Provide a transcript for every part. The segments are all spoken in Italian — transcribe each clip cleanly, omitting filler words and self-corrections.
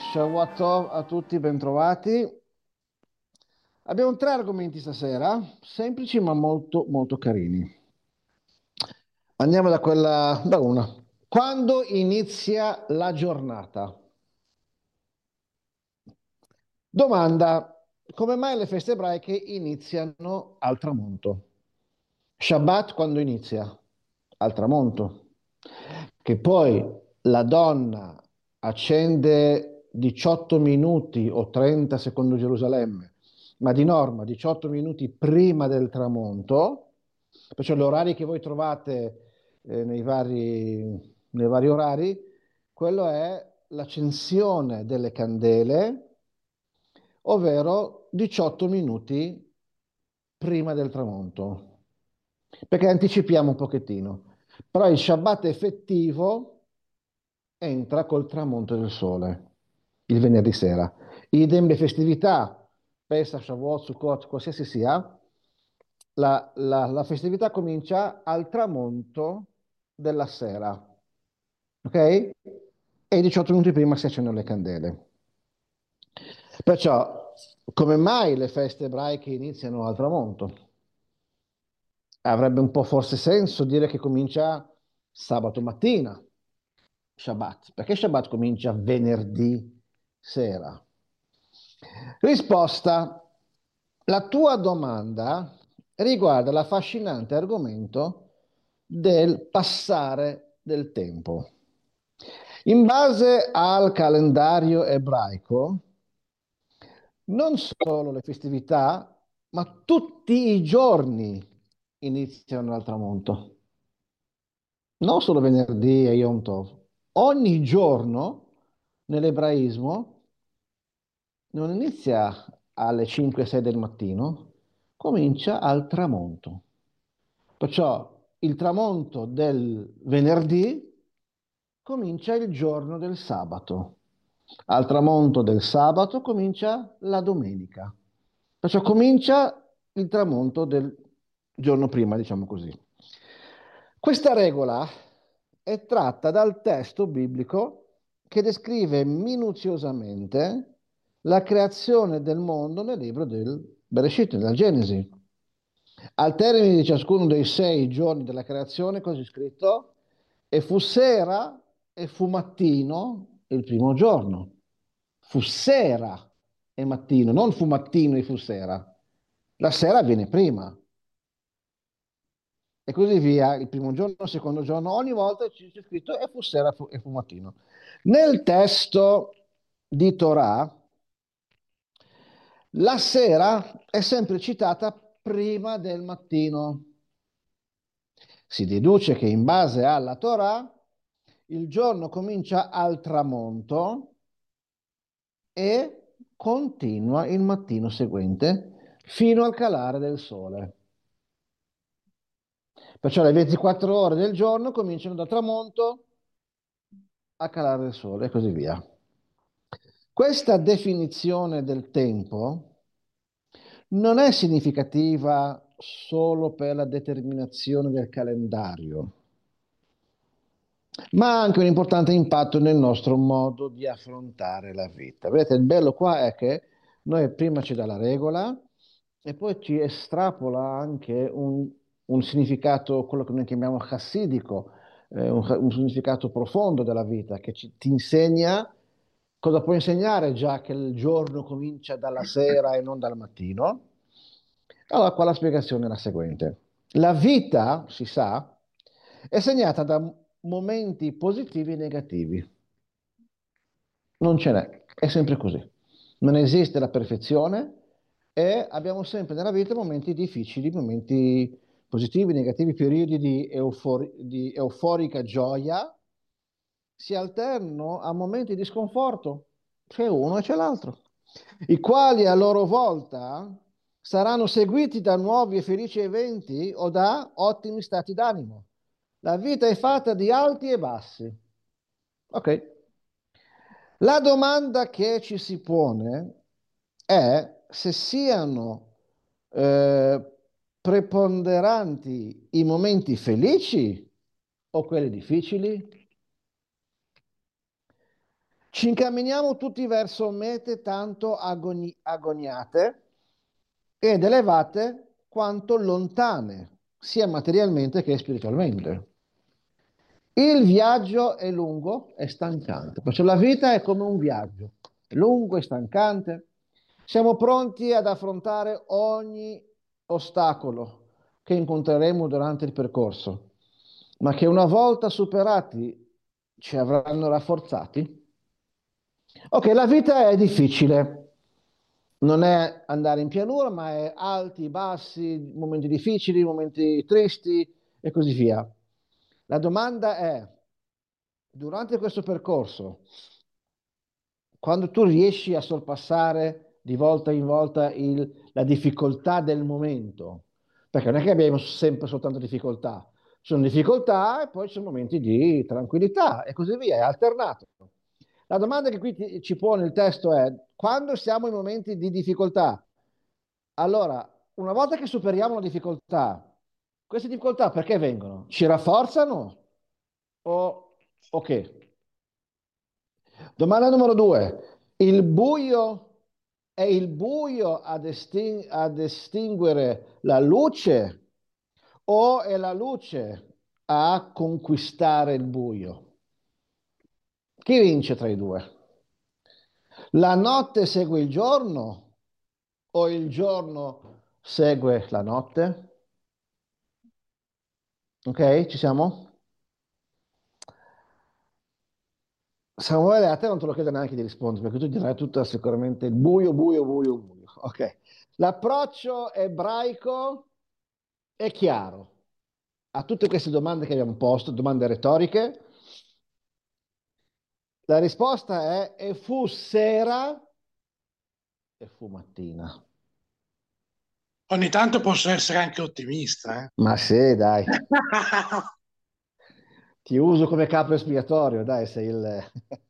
Shabbat Tov a tutti, bentrovati. Abbiamo tre argomenti stasera, semplici ma molto molto carini. Andiamo da una. Quando inizia la giornata? Domanda: come mai le feste ebraiche iniziano al tramonto? Shabbat quando inizia? Al tramonto. Che poi la donna accende 18 minuti o 30 secondo Gerusalemme, ma di norma 18 minuti prima del tramonto, perciò gli orari che voi trovate nei vari orari, quello è l'accensione delle candele, ovvero 18 minuti prima del tramonto, perché anticipiamo un pochettino. Però il Shabbat effettivo entra col tramonto del sole, il venerdì sera. Idem le festività, Pesach, Shavuot, Sukkot, qualsiasi sia, la festività comincia al tramonto della sera, ok? E 18 minuti prima si accendono le candele. Perciò, come mai le feste ebraiche iniziano al tramonto? Avrebbe un po' forse senso dire che comincia sabato mattina, Shabbat, perché Shabbat comincia venerdì sera. Risposta: la tua domanda riguarda l'affascinante argomento del passare del tempo. In base al calendario ebraico, non solo le festività, ma tutti i giorni iniziano al tramonto. Non solo venerdì e Yom Tov. Ogni giorno nell'ebraismo non inizia alle 5-6 del mattino, comincia al tramonto. Perciò il tramonto del venerdì comincia il giorno del sabato. Al tramonto del sabato comincia la domenica. Perciò comincia il tramonto del giorno prima, diciamo così. Questa regola è tratta dal testo biblico che descrive minuziosamente la creazione del mondo nel libro del Bereshit, nella Genesi. Al termine di ciascuno dei 6 giorni della creazione, così è scritto, e fu sera e fu mattino il primo giorno. Fu sera e mattino, non fu mattino e fu sera. La sera viene prima. E così via, il primo giorno, il secondo giorno, ogni volta c'è scritto e fu sera e fu mattino. Nel testo di Torah, la sera è sempre citata prima del mattino. Si deduce che in base alla Torah il giorno comincia al tramonto e continua il mattino seguente fino al calare del sole. Perciò le 24 ore del giorno cominciano da tramonto a calare del sole e così via. Questa definizione del tempo non è significativa solo per la determinazione del calendario, ma ha anche un importante impatto nel nostro modo di affrontare la vita. Vedete, il bello qua è che noi prima ci dà la regola e poi ci estrapola anche un significato, quello che noi chiamiamo chassidico, un significato profondo della vita, che ti insegna cosa può insegnare già che il giorno comincia dalla sera e non dal mattino. Allora, qua la spiegazione è la seguente. La vita, si sa, è segnata da momenti positivi e negativi. Non ce n'è, è sempre così. Non esiste la perfezione e abbiamo sempre nella vita momenti difficili, momenti positivi, negativi, periodi di euforica gioia si alternano a momenti di sconforto, c'è uno e c'è l'altro, i quali a loro volta saranno seguiti da nuovi e felici eventi o da ottimi stati d'animo. La vita è fatta di alti e bassi. Ok. La domanda che ci si pone è se siano eh, preponderanti i momenti felici o quelli difficili. Ci incamminiamo tutti verso mete tanto agoniate ed elevate quanto lontane, sia materialmente che spiritualmente. Il viaggio è lungo e stancante, perciò la vita è come un viaggio, è lungo e stancante. Siamo pronti ad affrontare ogni ostacolo che incontreremo durante il percorso, ma che una volta superati ci avranno rafforzati. Ok, la vita è difficile, non è andare in pianura, ma è alti, bassi, momenti difficili, momenti tristi e così via. La domanda è, durante questo percorso, quando tu riesci a sorpassare di volta in volta la difficoltà del momento, perché non è che abbiamo sempre soltanto difficoltà, ci sono difficoltà e poi ci sono momenti di tranquillità e così via, è alternato. La domanda che qui ci pone il testo è, quando siamo in momenti di difficoltà, allora, una volta che superiamo la difficoltà, queste difficoltà perché vengono? Ci rafforzano o che? Domanda numero due. Il buio è il buio a distinguere la luce o è la luce a conquistare il buio? Chi vince tra i due? La notte segue il giorno o il giorno segue la notte? Ok, ci siamo? Samuele, a te non te lo chiedo neanche di rispondere, perché tu dirai tutto sicuramente il buio, buio, buio, buio. Ok. L'approccio ebraico è chiaro. A tutte queste domande che abbiamo posto, domande retoriche, la risposta è e fu sera e fu mattina. Ogni tanto posso essere anche ottimista, Ma sì, dai, ti uso come capo espiatorio, dai, sei il...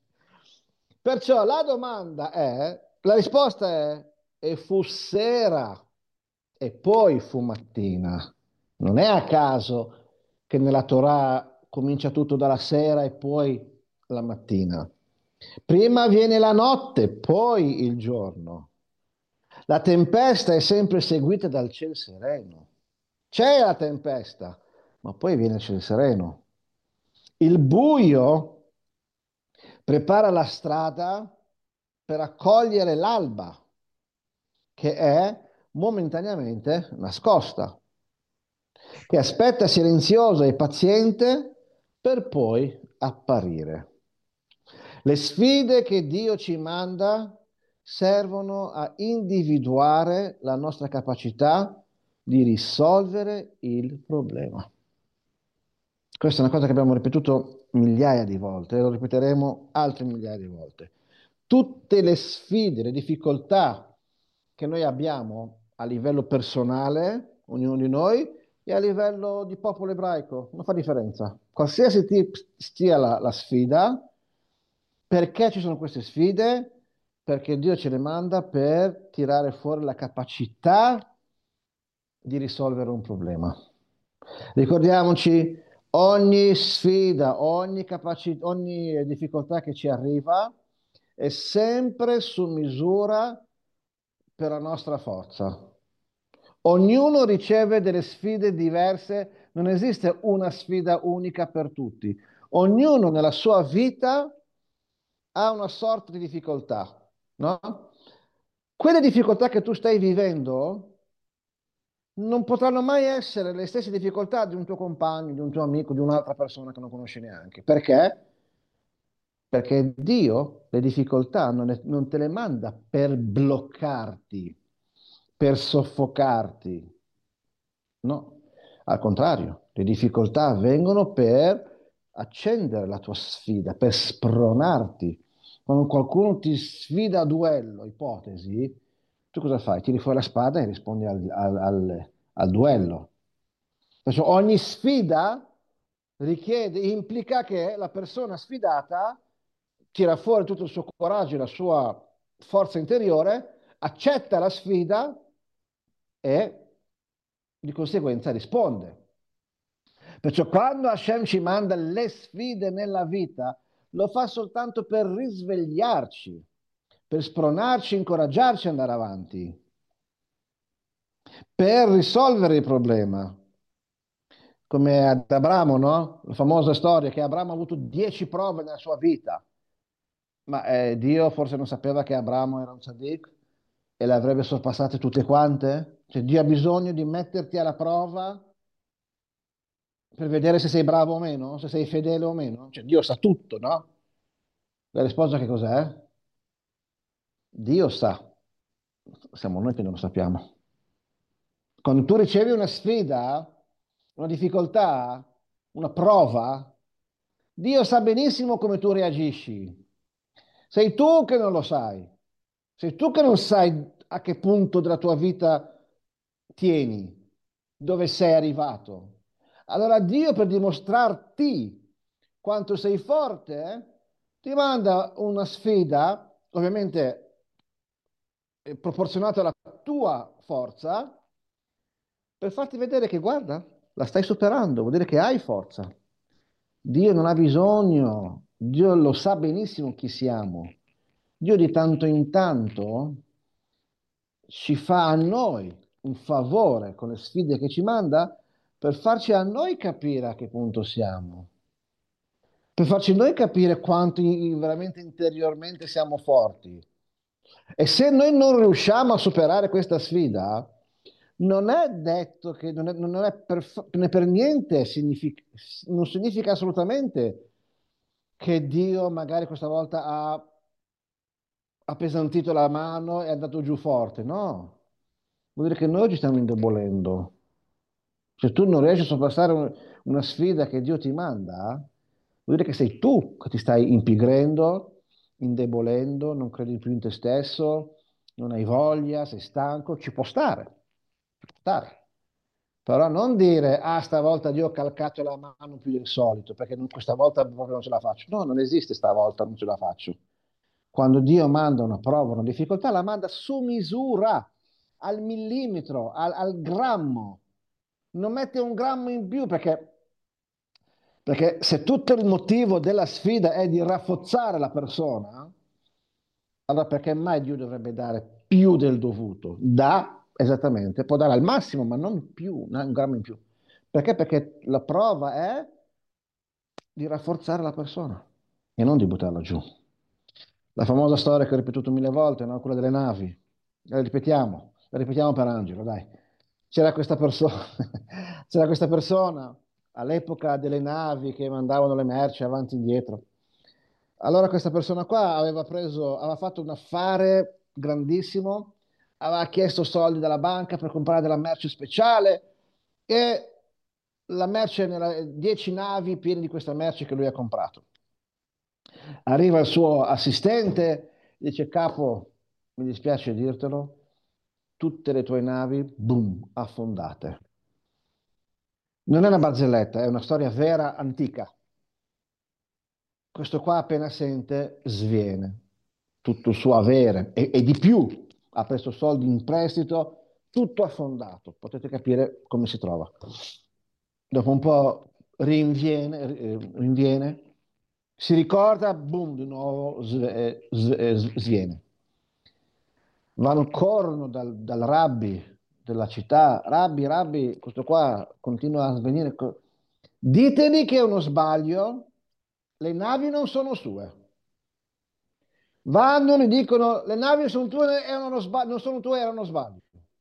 Perciò la domanda è, la risposta è e fu sera e poi fu mattina. Non è a caso che nella Torah comincia tutto dalla sera e poi la mattina. Prima viene la notte, poi il giorno. La tempesta è sempre seguita dal cielo sereno. C'è la tempesta, ma poi viene il cielo sereno. Il buio prepara la strada per accogliere l'alba, che è momentaneamente nascosta, che aspetta silenziosa e paziente per poi apparire. Le sfide che Dio ci manda servono a individuare la nostra capacità di risolvere il problema. Questa è una cosa che abbiamo ripetuto migliaia di volte e lo ripeteremo altre migliaia di volte. Tutte le sfide, le difficoltà che noi abbiamo a livello personale, ognuno di noi, e a livello di popolo ebraico, non fa differenza. Qualsiasi sia la sfida, perché ci sono queste sfide? Perché Dio ce le manda per tirare fuori la capacità di risolvere un problema. Ricordiamoci, ogni sfida, ogni difficoltà che ci arriva è sempre su misura per la nostra forza. Ognuno riceve delle sfide diverse, non esiste una sfida unica per tutti. Ognuno nella sua vita ha una sorta di difficoltà, no? Quelle difficoltà che tu stai vivendo non potranno mai essere le stesse difficoltà di un tuo compagno, di un tuo amico, di un'altra persona che non conosci neanche. Perché? Perché Dio le difficoltà non te le manda per bloccarti, per soffocarti. No, al contrario, le difficoltà avvengono per accendere la tua sfida, per spronarti. Quando qualcuno ti sfida a duello, ipotesi, tu cosa fai? Tiri fuori la spada e rispondi al duello. Perciò ogni sfida implica che la persona sfidata tira fuori tutto il suo coraggio, la sua forza interiore, accetta la sfida e di conseguenza risponde. Perciò quando Hashem ci manda le sfide nella vita, lo fa soltanto per risvegliarci, per spronarci, incoraggiarci ad andare avanti, per risolvere il problema. Come ad Abramo, no? La famosa storia che Abramo ha avuto 10 prove nella sua vita, ma Dio forse non sapeva che Abramo era un tzaddik e le avrebbe sorpassate tutte quante? Cioè Dio ha bisogno di metterti alla prova per vedere se sei bravo o meno, se sei fedele o meno. Cioè Dio sa tutto, no? La risposta che cos'è? Dio sa, siamo noi che non lo sappiamo. Quando tu ricevi una sfida, una difficoltà, una prova, Dio sa benissimo come tu reagisci. Sei tu che non lo sai. Sei tu che non sai a che punto della tua vita tieni, dove sei arrivato. Allora Dio per dimostrarti quanto sei forte, ti manda una sfida, ovviamente proporzionata alla tua forza, per farti vedere che guarda, la stai superando, vuol dire che hai forza. Dio non ha bisogno, Dio lo sa benissimo chi siamo. Dio di tanto in tanto ci fa a noi un favore con le sfide che ci manda per farci a noi capire a che punto siamo, per farci noi capire quanto veramente interiormente siamo forti. E se noi non riusciamo a superare questa sfida, non è detto che non è per niente, non significa assolutamente che Dio magari questa volta ha appesantito la mano e è andato giù forte. No, vuol dire che noi ci stiamo indebolendo. Se tu non riesci a sorpassare una sfida che Dio ti manda, vuol dire che sei tu che ti stai impigrendo, indebolendo, non credi più in te stesso, non hai voglia, sei stanco, ci può stare. Però non dire, ah, stavolta Dio ha calcato la mano più del solito, perché questa volta proprio non ce la faccio. No, non esiste stavolta, non ce la faccio. Quando Dio manda una prova, una difficoltà, la manda su misura, al millimetro, al grammo. Non mette un grammo in più perché se tutto il motivo della sfida è di rafforzare la persona, allora perché mai Dio dovrebbe dare più del dovuto? Dà, esattamente, può dare al massimo, ma non più, non un grammo in più. Perché? Perché la prova è di rafforzare la persona e non di buttarla giù. La famosa storia che ho ripetuto mille volte, no? Quella delle navi. La ripetiamo per Angelo, dai. C'era questa persona, c'era questa persona all'epoca delle navi che mandavano le merci avanti e indietro. Allora questa persona qua aveva fatto un affare grandissimo, aveva chiesto soldi dalla banca per comprare della merce speciale e la merce, 10 navi piene di questa merce che lui ha comprato. Arriva il suo assistente, dice, capo, mi dispiace dirtelo, tutte le tue navi, boom, affondate. Non è una barzelletta, è una storia vera, antica. Questo qua appena sente, sviene tutto il suo avere e di più, ha preso soldi in prestito, tutto affondato. Potete capire come si trova. Dopo un po' rinviene, si ricorda, boom, di nuovo sviene. Vanno, corrono dal rabbi della città, rabbi, rabbi, questo qua continua a svenire. Diteli che è uno sbaglio, le navi non sono sue. Vanno, gli dicono, le navi sono tue, non sono tue, erano uno sbaglio.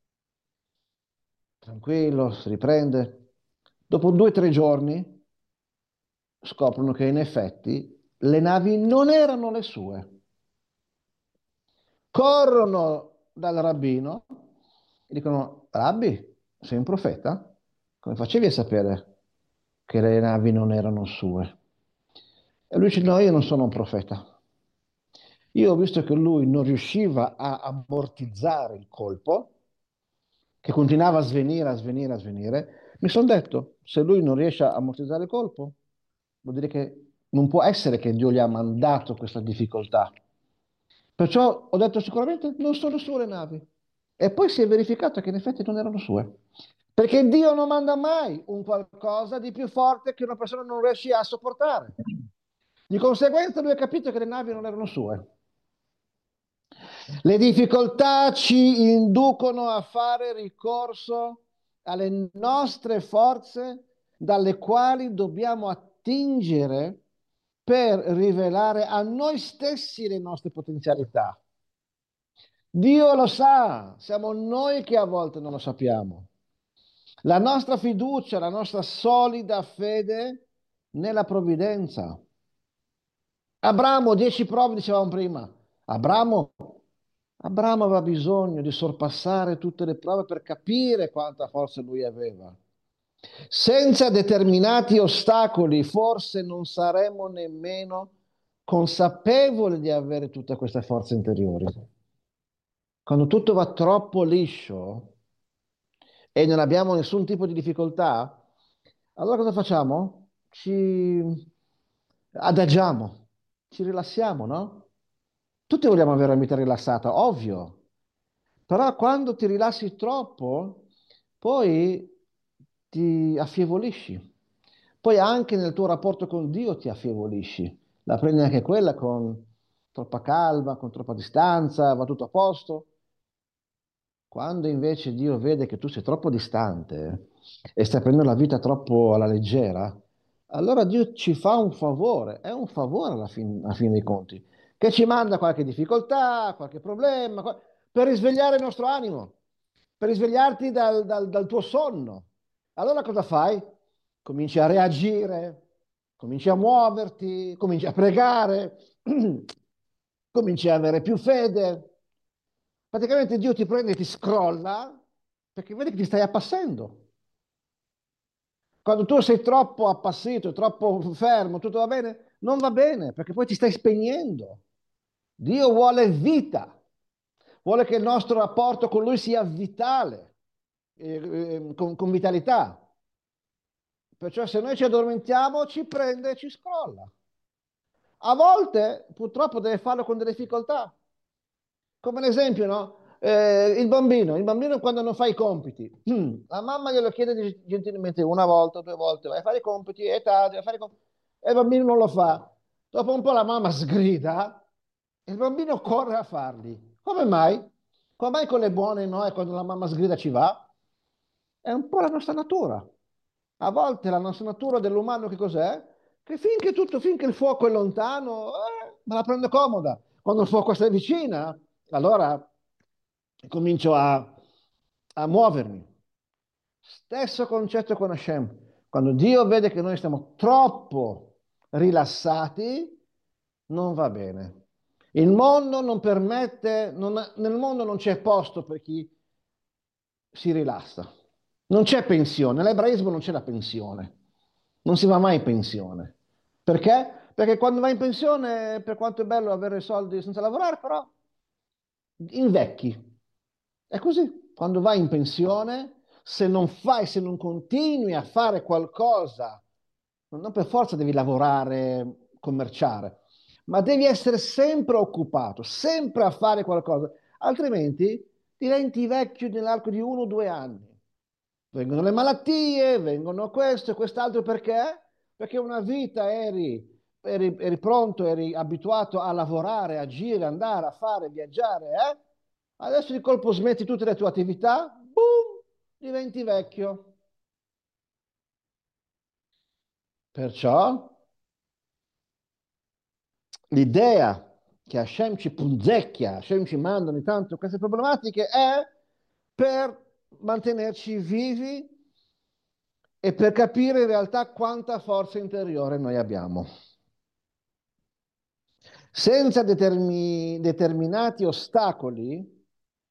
Tranquillo, si riprende. Dopo 2 o 3 giorni scoprono che in effetti le navi non erano le sue. Corrono dal rabbino e dicono, Rabbi, sei un profeta? Come facevi a sapere che le navi non erano sue? E lui dice, no, io non sono un profeta. Io ho visto che lui non riusciva a ammortizzare il colpo, che continuava a svenire, a svenire, a svenire. Mi sono detto, se lui non riesce a ammortizzare il colpo, vuol dire che non può essere che Dio gli ha mandato questa difficoltà. Perciò ho detto sicuramente non sono sue le navi. E poi si è verificato che in effetti non erano sue. Perché Dio non manda mai un qualcosa di più forte che una persona non riesce a sopportare. Di conseguenza lui ha capito che le navi non erano sue. Le difficoltà ci inducono a fare ricorso alle nostre forze dalle quali dobbiamo attingere per rivelare a noi stessi le nostre potenzialità. Dio lo sa, siamo noi che a volte non lo sappiamo. La nostra fiducia, la nostra solida fede nella provvidenza. Abramo, 10 prove dicevamo prima. Abramo, Abramo aveva bisogno di sorpassare tutte le prove per capire quanta forza lui aveva. Senza determinati ostacoli, forse non saremmo nemmeno consapevoli di avere tutte queste forze interiori. Quando tutto va troppo liscio e non abbiamo nessun tipo di difficoltà, allora cosa facciamo? Ci adagiamo, ci rilassiamo, no? Tutti vogliamo avere una vita rilassata, ovvio, però quando ti rilassi troppo, poi ti affievolisci. Poi anche nel tuo rapporto con Dio ti affievolisci. La prendi anche quella con troppa calma, con troppa distanza, va tutto a posto. Quando invece Dio vede che tu sei troppo distante e stai prendendo la vita troppo alla leggera, allora Dio ci fa un favore, è un favore alla fine dei conti, che ci manda qualche difficoltà, qualche problema, per risvegliare il nostro animo, per risvegliarti dal tuo sonno. Allora cosa fai? Cominci a reagire, cominci a muoverti, cominci a pregare, cominci a avere più fede. Praticamente Dio ti prende e ti scrolla perché vede che ti stai appassendo. Quando tu sei troppo appassito, troppo fermo, tutto va bene, non va bene perché poi ti stai spegnendo. Dio vuole vita, vuole che il nostro rapporto con Lui sia vitale, con vitalità. Perciò se noi ci addormentiamo, ci prende e ci scrolla. A volte purtroppo deve farlo con delle difficoltà. Come un esempio, no? Il bambino quando non fa i compiti, la mamma glielo chiede gentilmente una volta, 2 volte, vai a fare i compiti, è tardi, vai a fare i compiti, e il bambino non lo fa. Dopo un po' la mamma sgrida e il bambino corre a farli. Come mai? Come mai con le buone no e quando la mamma sgrida ci va? È un po' la nostra natura. A volte la nostra natura dell'umano che cos'è? Che finché il fuoco è lontano, me la prendo comoda. Quando il fuoco sta vicina, allora comincio a muovermi. Stesso concetto con Hashem. Quando Dio vede che noi stiamo troppo rilassati, non va bene. Il mondo non permette, nel mondo non c'è posto per chi si rilassa. Non c'è pensione, nell'ebraismo non c'è la pensione, non si va mai in pensione. Perché? Perché quando vai in pensione, per quanto è bello avere soldi senza lavorare, però invecchi. È così. Quando vai in pensione, se non continui a fare qualcosa, non per forza devi lavorare, commerciare, ma devi essere sempre occupato, sempre a fare qualcosa, altrimenti diventi vecchio nell'arco di 1 o 2 anni. Vengono le malattie, vengono questo e quest'altro perché? Perché una vita eri pronto, eri abituato a lavorare, agire, andare, a fare, viaggiare, eh? Adesso di colpo smetti tutte le tue attività, boom, diventi vecchio. Perciò l'idea che Hashem ci punzecchia, Hashem ci manda ogni tanto queste problematiche è per mantenerci vivi e per capire in realtà quanta forza interiore noi abbiamo. Senza determinati ostacoli,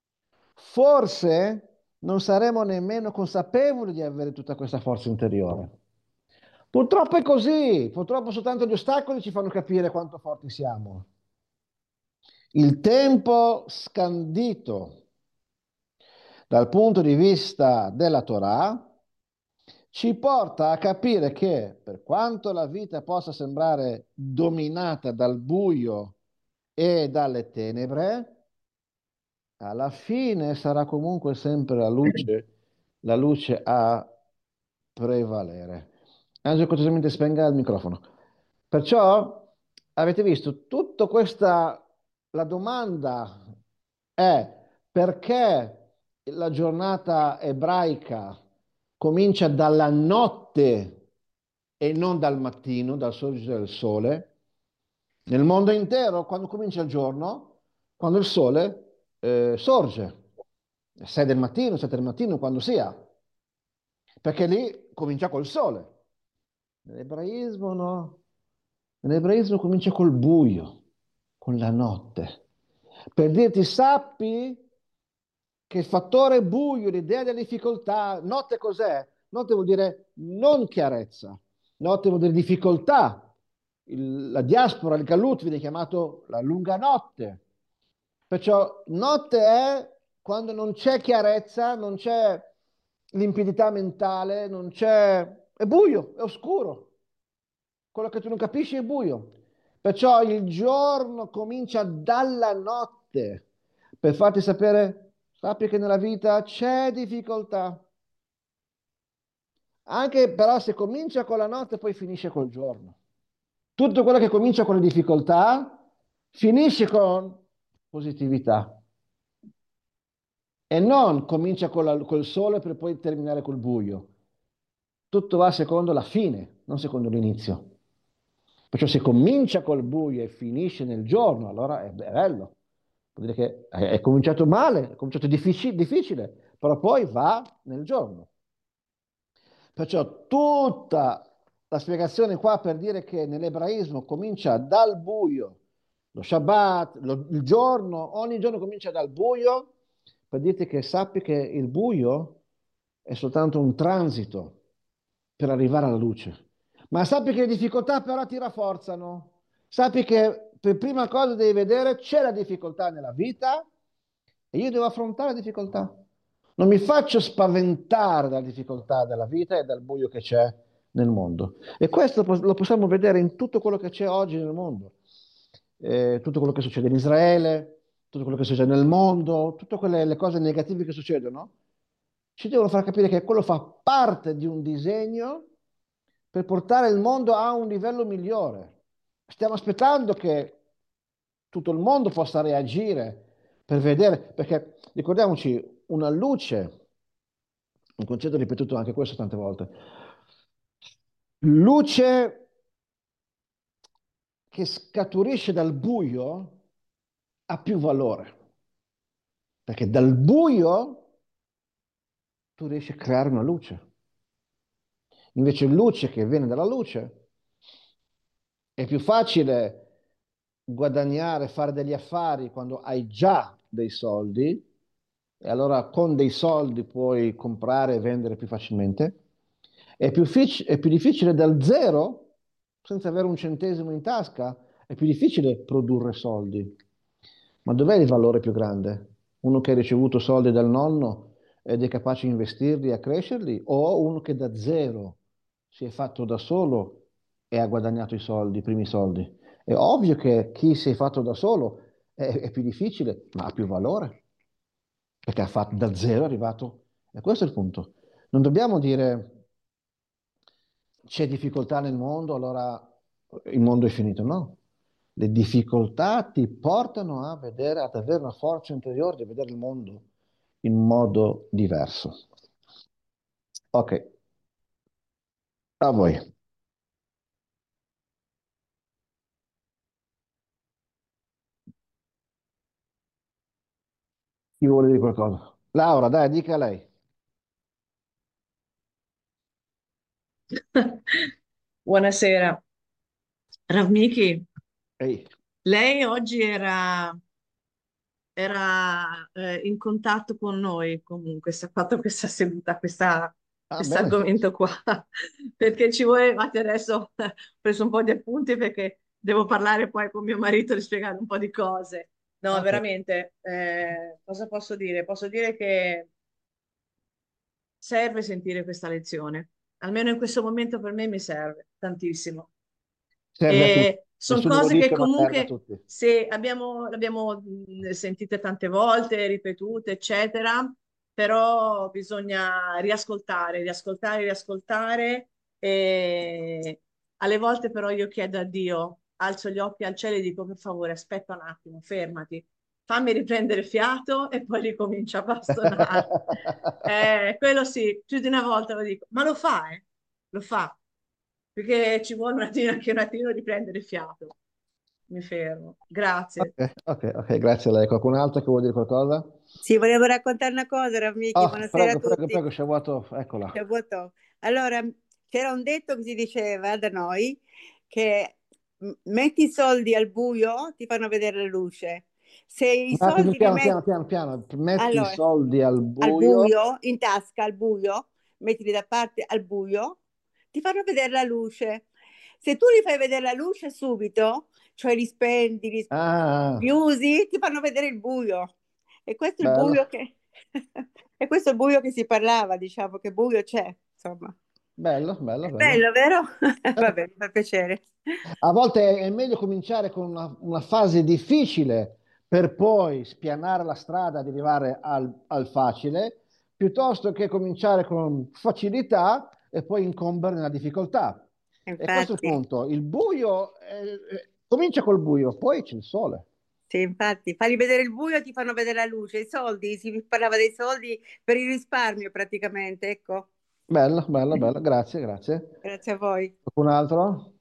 forse non saremo nemmeno consapevoli di avere tutta questa forza interiore. Purtroppo è così, purtroppo soltanto gli ostacoli ci fanno capire quanto forti siamo. Il tempo scandito dal punto di vista della Torah ci porta a capire che per quanto la vita possa sembrare dominata dal buio e dalle tenebre, alla fine sarà comunque sempre la luce a prevalere. Angelo, cortesemente spenga il microfono. Perciò avete visto, tutta questa, la domanda è perché la giornata ebraica comincia dalla notte e non dal mattino, dal sorgere del sole. Nel mondo intero, quando comincia il giorno, quando il sole sorge, 6 del mattino, 7 del mattino, quando sia, perché lì comincia col sole. Nell'ebraismo no, nell'ebraismo comincia col buio, con la notte. Per dirti, sappi che il fattore buio, l'idea della difficoltà, notte cos'è? Notte vuol dire non chiarezza, notte vuol dire difficoltà. La diaspora, il Galut viene chiamato la lunga notte. Perciò notte è quando non c'è chiarezza, non c'è limpidità mentale, non c'è... è buio, è oscuro. Quello che tu non capisci è buio. Perciò il giorno comincia dalla notte per farti sapere, sappi che nella vita c'è difficoltà. Anche però se comincia con la notte poi finisce col giorno. Tutto quello che comincia con le difficoltà finisce con positività e non comincia col sole per poi terminare col buio. Tutto va secondo la fine, non secondo l'inizio. Perciò se comincia col buio e finisce nel giorno, allora è bello. Vuol dire che è cominciato male, è cominciato difficile, però poi va nel giorno. Perciò tutta la spiegazione qua per dire che nell'ebraismo comincia dal buio, lo Shabbat, il giorno, ogni giorno comincia dal buio, per dirti che sappi che il buio è soltanto un transito per arrivare alla luce. Ma sappi che le difficoltà però ti rafforzano. Sappi che per prima cosa devi vedere c'è la difficoltà nella vita e io devo affrontare la difficoltà. Non mi faccio spaventare dalla difficoltà della vita e dal buio che c'è nel mondo. E questo lo possiamo vedere in tutto quello che c'è oggi nel mondo. Tutto quello che succede in Israele, tutto quello che succede nel mondo, tutte quelle le cose negative che succedono, ci devono far capire che quello fa parte di un disegno per portare il mondo a un livello migliore. Stiamo aspettando che tutto il mondo possa reagire per vedere, perché ricordiamoci, una luce, un concetto ripetuto anche questo tante volte, luce che scaturisce dal buio ha più valore, perché dal buio tu riesci a creare una luce. Invece luce che viene dalla luce è più facile guadagnare, fare degli affari quando hai già dei soldi e allora con dei soldi puoi comprare e vendere più facilmente. È più difficile dal zero, senza avere un centesimo in tasca, è più difficile produrre soldi. Ma dov'è il valore più grande? Uno che ha ricevuto soldi dal nonno ed è capace di investirli e a crescerli, o uno che da zero si è fatto da solo e ha guadagnato i soldi, i primi soldi? È ovvio che chi si è fatto da solo è più difficile, ma ha più valore, perché ha fatto da zero, è arrivato. E questo è il punto. Non dobbiamo dire c'è difficoltà nel mondo, allora il mondo è finito. No, le difficoltà ti portano a vedere, ad avere una forza interiore di vedere il mondo in modo diverso. Ok, a voi. Chi vuole dire qualcosa? Laura, dai, dica lei. Buonasera. Ravniki, Ehi. lei oggi era in contatto con noi comunque, si è fatto questa seduta, Ah, questo bene. argomento qua, perché ci vuole, infatti adesso ho preso un po' di appunti perché devo parlare poi con mio marito e spiegare un po' di cose. No, Ok. veramente, cosa posso dire? Posso dire che serve sentire questa lezione, almeno in questo momento per me mi serve tantissimo. Serve a tutti. E sono Nessuno lo cose che dice, ma serve a comunque tutti. se l'abbiamo sentite tante volte, ripetute, eccetera, però bisogna riascoltare, riascoltare, riascoltare. E alle volte però io chiedo a Dio alzo gli occhi al cielo e dico, per favore, aspetta un attimo, fermati, fammi riprendere fiato e poi ricomincio a bastonare. Quello sì, più di una volta lo dico, ma lo fa, eh? Lo fa, perché ci vuole un attimo, anche un attimo riprendere fiato. Mi fermo. Grazie. Ok, ok, ok, grazie a lei. Qualcun altro che vuole dire qualcosa? Sì, volevo raccontare una cosa, Rafmiki, Oh, buonasera a prego, prego, tutti. prego, Shabuato, eccola. Shavuot. Allora, c'era un detto che si diceva da noi che metti i soldi al buio, ti fanno vedere la luce. Se i Un attimo, soldi li piano, metti piano, piano, piano. Metti i allora, soldi al al buio. buio, in tasca al buio, mettili da parte al buio, ti fanno vedere la luce. Se tu li fai vedere la luce subito, cioè li spendi, li Ah, usi, ti fanno vedere il buio. E questo è il bello, buio che, e questo è il buio che si parlava, diciamo, che buio c'è, insomma. bello, bello, È bello. bello, vero? Vabbè, mi fa piacere. A volte è meglio cominciare con una fase difficile per poi spianare la strada ad arrivare al facile, piuttosto che cominciare con facilità e poi incombere nella difficoltà. E questo è il Infatti. punto. Il buio, comincia col buio, poi c'è il sole. Sì, infatti, fargli vedere il buio ti fanno vedere la luce, i soldi, si parlava dei soldi per il risparmio praticamente, ecco. Bello, bello, bello, grazie, grazie. Grazie a voi. Qualcun altro?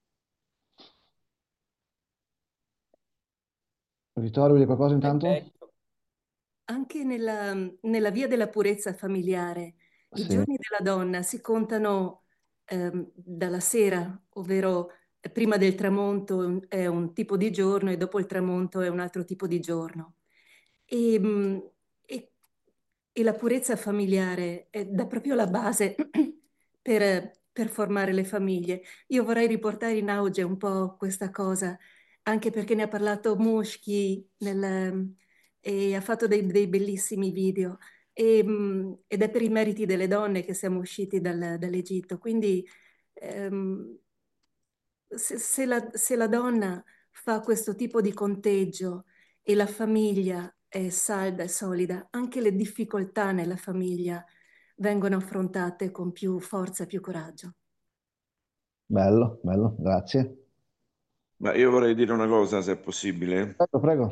Vittorio, vuoi dire qualcosa intanto? Perfetto. Anche nella via della purezza familiare, i Sì. giorni della donna si contano dalla sera, ovvero prima del tramonto è un tipo di giorno e dopo il tramonto è un altro tipo di giorno. E, e- e la purezza familiare dà proprio la base per formare le famiglie. Io vorrei riportare in auge un po' questa cosa, anche perché ne ha parlato Mushki e ha fatto dei bellissimi video. Ed è per i meriti delle donne che siamo usciti dall'Egitto. Quindi ehm, se la donna fa questo tipo di conteggio e la famiglia è salda e solida, anche le difficoltà nella famiglia vengono affrontate con più forza e più coraggio. Bello, bello, grazie. Ma io vorrei dire una cosa, se è possibile. Prego, prego.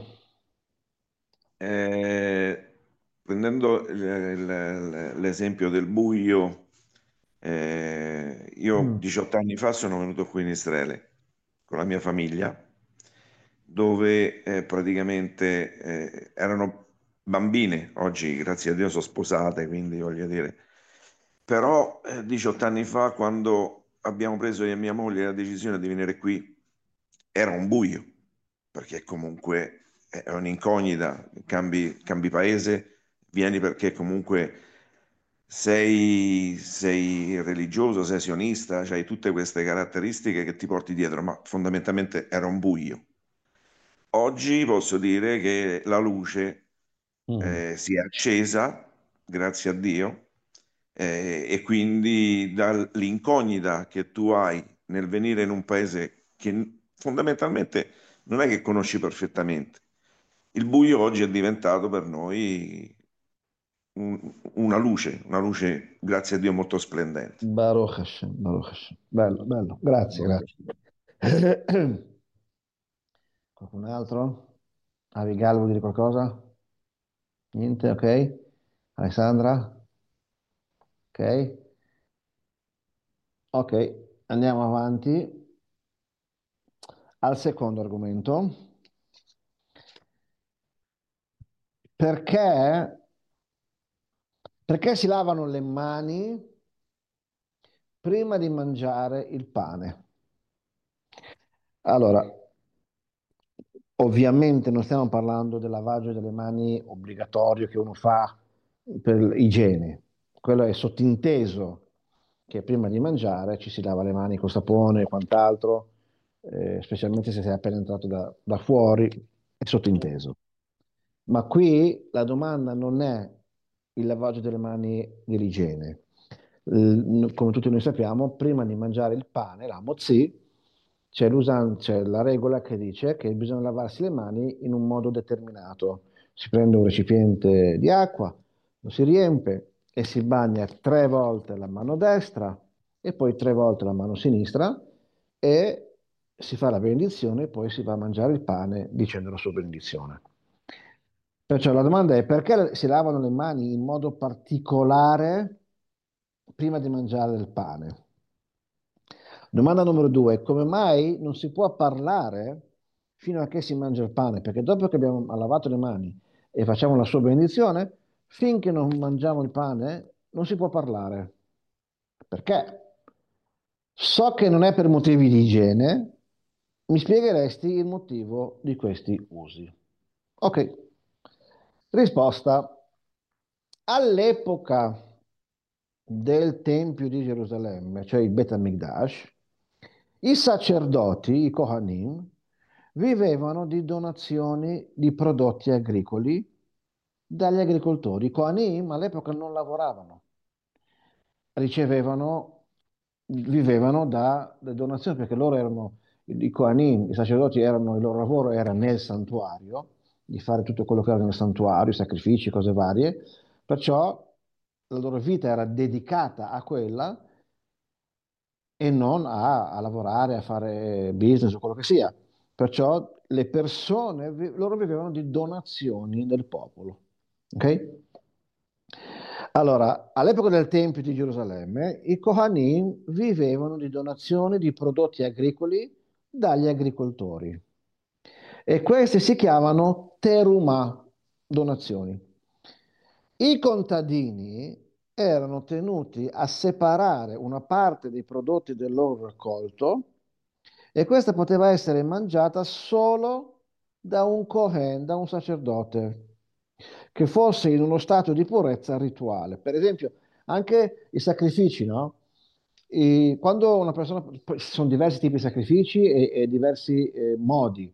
Eh, Prendendo l'esempio del buio, io Mm. 18 anni fa sono venuto qui in Israele con la mia famiglia, dove praticamente erano bambine, oggi grazie a Dio sono sposate, quindi voglio dire, però 18 anni fa, quando abbiamo preso io e mia moglie la decisione di venire qui, era un buio, perché comunque è un'incognita, cambi paese, vieni perché comunque sei religioso, sei sionista, hai tutte queste caratteristiche che ti porti dietro, ma fondamentalmente era un buio. Oggi posso dire che la luce Mm. si è accesa, grazie a Dio, e quindi dall'incognita che tu hai nel venire in un paese che fondamentalmente non è che conosci perfettamente. Il buio oggi è diventato per noi una luce, grazie a Dio, molto splendente. Baruch Hashem, Baruch Hashem. Bello, bello, grazie, grazie. Qualcun altro? Abigail vuol dire qualcosa? Niente, ok. Alessandra? Ok. Ok, andiamo avanti al secondo argomento. Perché, perché si lavano le mani prima di mangiare il pane? Allora, ovviamente non stiamo parlando del lavaggio delle mani obbligatorio che uno fa per igiene. Quello è sottinteso che prima di mangiare ci si lava le mani con sapone e quant'altro, specialmente se sei appena entrato da fuori, è sottinteso. Ma qui la domanda non è il lavaggio delle mani dell'igiene. Come tutti noi sappiamo, prima di mangiare il pane, la mozzi, c'è la regola che dice che bisogna lavarsi le mani in un modo determinato. Si prende un recipiente di acqua, lo si riempie e si bagna 3 volte la mano destra e poi 3 volte la mano sinistra e si fa la benedizione e poi si va a mangiare il pane dicendo la sua benedizione. Perciò la domanda è perché si lavano le mani in modo particolare prima di mangiare il pane? Domanda numero due, come mai non si può parlare fino a che si mangia il pane? Perché dopo che abbiamo lavato le mani e facciamo la sua benedizione, finché non mangiamo il pane non si può parlare. Perché? So che non è per motivi di igiene, mi spiegheresti il motivo di questi usi? Ok, risposta. All'epoca del Tempio di Gerusalemme, cioè il Bet HaMikdash, i sacerdoti, i Kohanim, vivevano di donazioni di prodotti agricoli dagli agricoltori. I Kohanim all'epoca non lavoravano, vivevano da donazioni perché loro erano, i Kohanim, i sacerdoti erano, il loro lavoro era nel santuario, di fare tutto quello che era nel santuario, sacrifici, cose varie, perciò la loro vita era dedicata a quella e non a lavorare, a fare business o quello che sia. Perciò le persone, loro vivevano di donazioni del popolo. Ok? Allora, all'epoca del Tempio di Gerusalemme, i Kohanim vivevano di donazioni di prodotti agricoli dagli agricoltori. E queste si chiamano terumah, donazioni. I contadini erano tenuti a separare una parte dei prodotti del loro raccolto e questa poteva essere mangiata solo da un Cohen, da un sacerdote, che fosse in uno stato di purezza rituale. Per esempio, anche i sacrifici, no? Quando una persona, poi ci sono diversi tipi di sacrifici e diversi modi.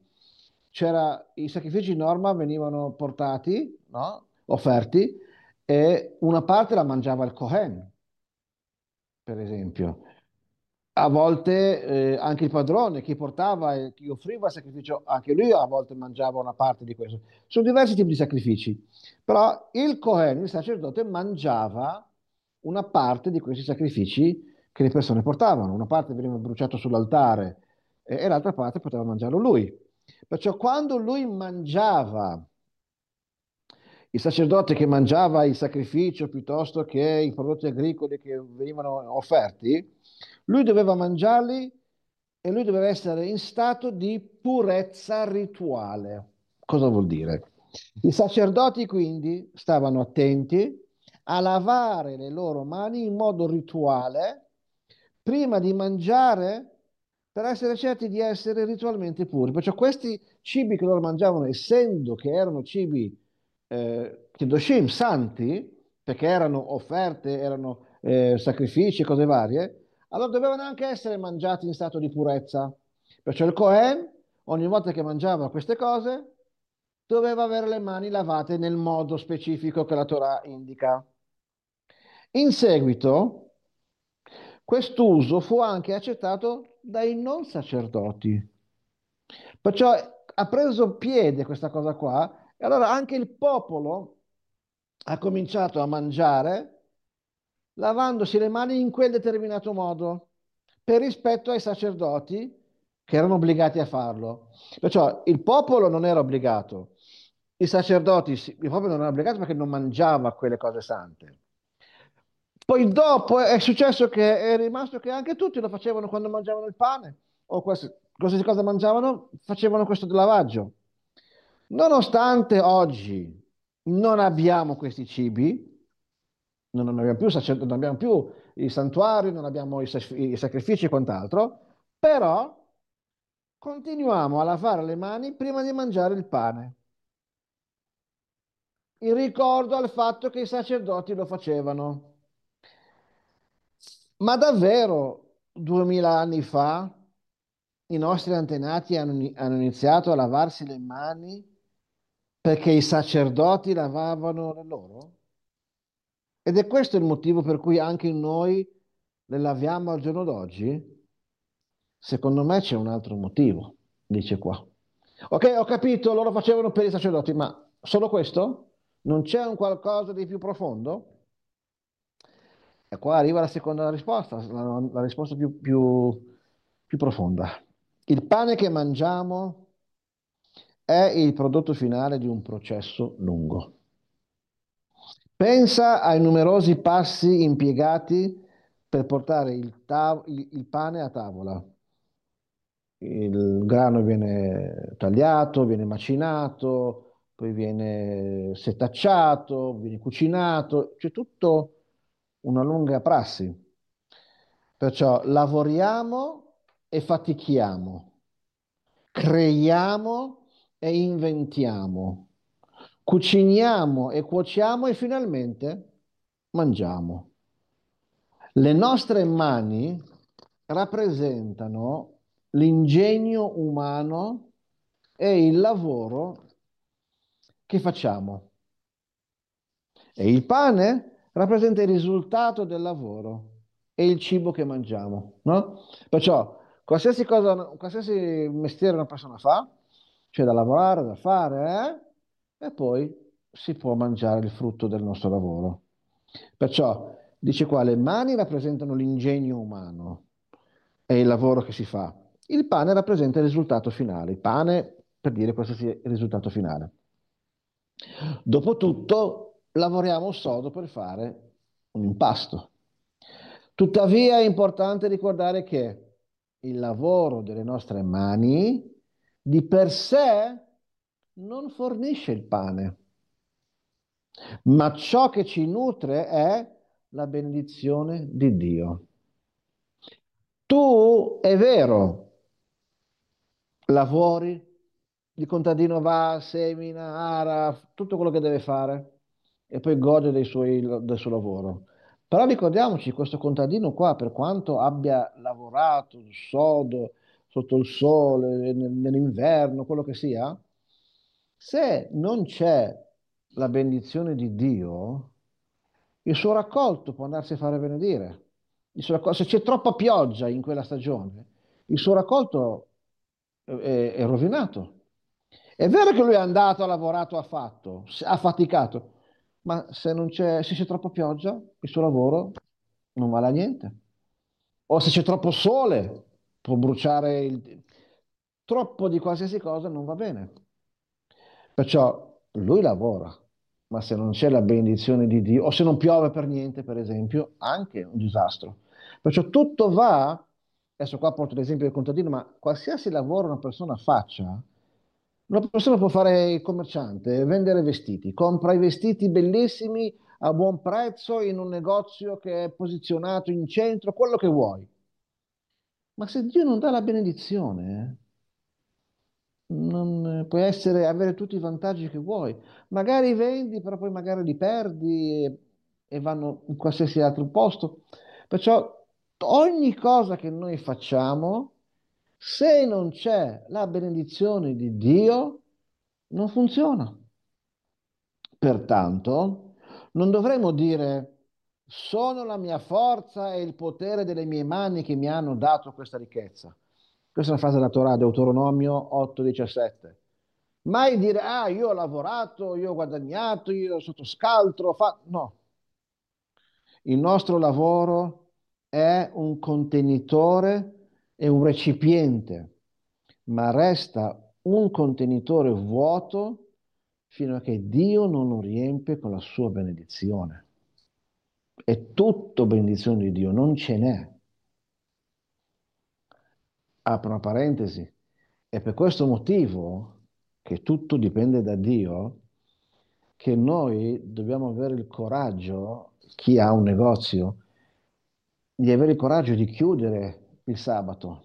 I sacrifici in norma venivano portati, no? Offerti, e una parte la mangiava il Cohen, per esempio. A volte anche il padrone, chi portava e chi offriva il sacrificio, anche lui a volte mangiava una parte di questo. Sono diversi tipi di sacrifici, però il Cohen, il sacerdote, mangiava una parte di questi sacrifici che le persone portavano. Una parte veniva bruciata sull'altare e l'altra parte poteva mangiarlo lui. Perciò quando lui mangiava il sacerdote che mangiava il sacrificio piuttosto che i prodotti agricoli che venivano offerti, lui doveva mangiarli e lui doveva essere in stato di purezza rituale. Cosa vuol dire? I sacerdoti quindi stavano attenti a lavare le loro mani in modo rituale prima di mangiare per essere certi di essere ritualmente puri. Perciò questi cibi che loro mangiavano, essendo che erano cibi Kedoshim, santi, perché erano offerte, erano sacrifici e cose varie, allora dovevano anche essere mangiati in stato di purezza. Perciò il Cohen, ogni volta che mangiava queste cose, doveva avere le mani lavate nel modo specifico che la Torah indica. In seguito, quest'uso fu anche accettato dai non sacerdoti. Perciò ha preso piede questa cosa qua, e allora anche il popolo ha cominciato a mangiare lavandosi le mani in quel determinato modo, per rispetto ai sacerdoti che erano obbligati a farlo. Perciò il popolo non era obbligato, i sacerdoti, il popolo non era obbligato perché non mangiava quelle cose sante. Poi dopo è successo che è rimasto che anche tutti lo facevano quando mangiavano il pane o qualsiasi cosa mangiavano, facevano questo lavaggio. Nonostante oggi non abbiamo questi cibi, non abbiamo più non abbiamo più i santuari, non abbiamo i sacrifici e quant'altro, però continuiamo a lavare le mani prima di mangiare il pane. In ricordo al fatto che i sacerdoti lo facevano. Ma davvero 2000 anni fa i nostri antenati hanno iniziato a lavarsi le mani perché i sacerdoti lavavano le loro? Ed è questo il motivo per cui anche noi le laviamo al giorno d'oggi? Secondo me c'è un altro motivo, dice qua. Ok, ho capito, loro facevano per i sacerdoti, ma solo questo? Non c'è un qualcosa di più profondo? E qua arriva la seconda risposta, la risposta più profonda. Il pane che mangiamo è il prodotto finale di un processo lungo. Pensa ai numerosi passi impiegati per portare il pane a tavola. Il grano viene tagliato, viene macinato, poi viene setacciato, viene cucinato, c'è tutto una lunga prassi. Perciò lavoriamo e fatichiamo, creiamo e inventiamo, cuciniamo e cuociamo e finalmente mangiamo. Le nostre mani rappresentano l'ingegno umano e il lavoro che facciamo. E il pane rappresenta il risultato del lavoro e il cibo che mangiamo, no? Perciò qualsiasi cosa, qualsiasi mestiere una persona fa, c'è da lavorare, da fare, e poi si può mangiare il frutto del nostro lavoro. Perciò dice qua, le mani rappresentano l'ingegno umano e il lavoro che si fa. Il pane rappresenta il risultato finale. Il pane, per dire qualsiasi risultato finale. Dopotutto, lavoriamo sodo per fare un impasto. Tuttavia è importante ricordare che il lavoro delle nostre mani di per sé non fornisce il pane, ma ciò che ci nutre è la benedizione di Dio. Tu, è vero, lavori, il contadino va, semina, ara, tutto quello che deve fare e poi gode del suo lavoro. Però ricordiamoci, questo contadino qua, per quanto abbia lavorato sodo, sotto il sole, nell'inverno, quello che sia, se non c'è la benedizione di Dio, il suo raccolto può andarsi a fare benedire. Se c'è troppa pioggia in quella stagione, il suo raccolto è rovinato. È vero che lui è andato, ha lavorato, ha fatto, ha faticato, ma se c'è troppa pioggia, il suo lavoro non vale a niente. O se c'è troppo sole, può bruciare troppo di qualsiasi cosa non va bene. Perciò lui lavora, ma se non c'è la benedizione di Dio, o se non piove per niente, per esempio, anche un disastro. Perciò tutto va, adesso qua porto l'esempio del contadino, ma qualsiasi lavoro una persona faccia, una persona può fare il commerciante, vendere vestiti, compra i vestiti bellissimi a buon prezzo in un negozio che è posizionato in centro, quello che vuoi. Ma se Dio non dà la benedizione, non puoi avere tutti i vantaggi che vuoi. Magari vendi, però poi magari li perdi e vanno in qualsiasi altro posto. Perciò ogni cosa che noi facciamo, se non c'è la benedizione di Dio, non funziona. Pertanto, non dovremmo dire sono la mia forza e il potere delle mie mani che mi hanno dato questa ricchezza. Questa è una frase della Torah, Deuteronomio 8:17. Mai dire, ah, io ho lavorato, io ho guadagnato, io sotto scaltro, ho fatto... No. Il nostro lavoro è un contenitore e un recipiente, ma resta un contenitore vuoto fino a che Dio non lo riempie con la sua benedizione. È tutto benedizione di Dio, non ce n'è. Apro una parentesi. È per questo motivo che tutto dipende da Dio, che noi dobbiamo avere il coraggio, chi ha un negozio, di avere il coraggio di chiudere il sabato.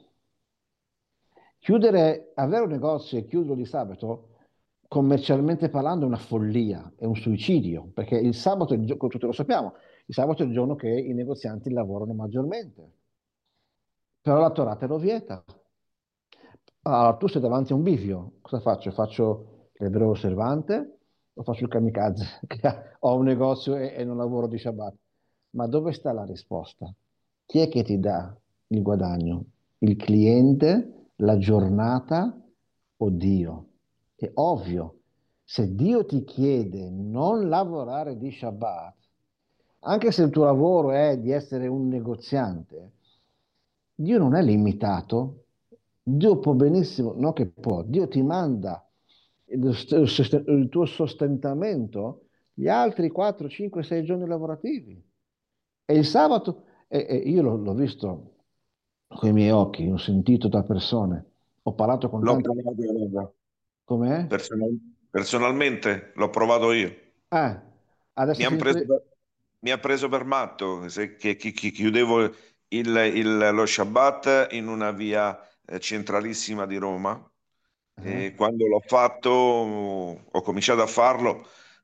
Avere un negozio e chiuderlo di sabato, commercialmente parlando, è una follia, è un suicidio, perché il sabato, tutti lo sappiamo, il sabato è il giorno che i negozianti lavorano maggiormente. Però la Torah te lo vieta. Allora, tu sei davanti a un bivio, cosa faccio? Faccio l'ebreo osservante o faccio il kamikaze? Che ho un negozio e non lavoro di Shabbat. Ma dove sta la risposta? Chi è che ti dà il guadagno? Il cliente, la giornata o Dio? È ovvio, se Dio ti chiede non lavorare di Shabbat, anche se il tuo lavoro è di essere un negoziante, Dio non è limitato Dio può benissimo, no che può, Dio ti manda il tuo sostentamento gli altri 4, 5, 6 giorni lavorativi. E il sabato, e io l'ho visto con i miei occhi, l'ho sentito da persone, ho parlato con L'ho tante... provato io. Com'è? Personalmente l'ho provato io. Ah, Mi adesso han finito... preso per, mi ha preso per matto che chiudevo lo Shabbat in una via centralissima di Roma. Ah, E quando l'ho fatto, ho cominciato a farlo,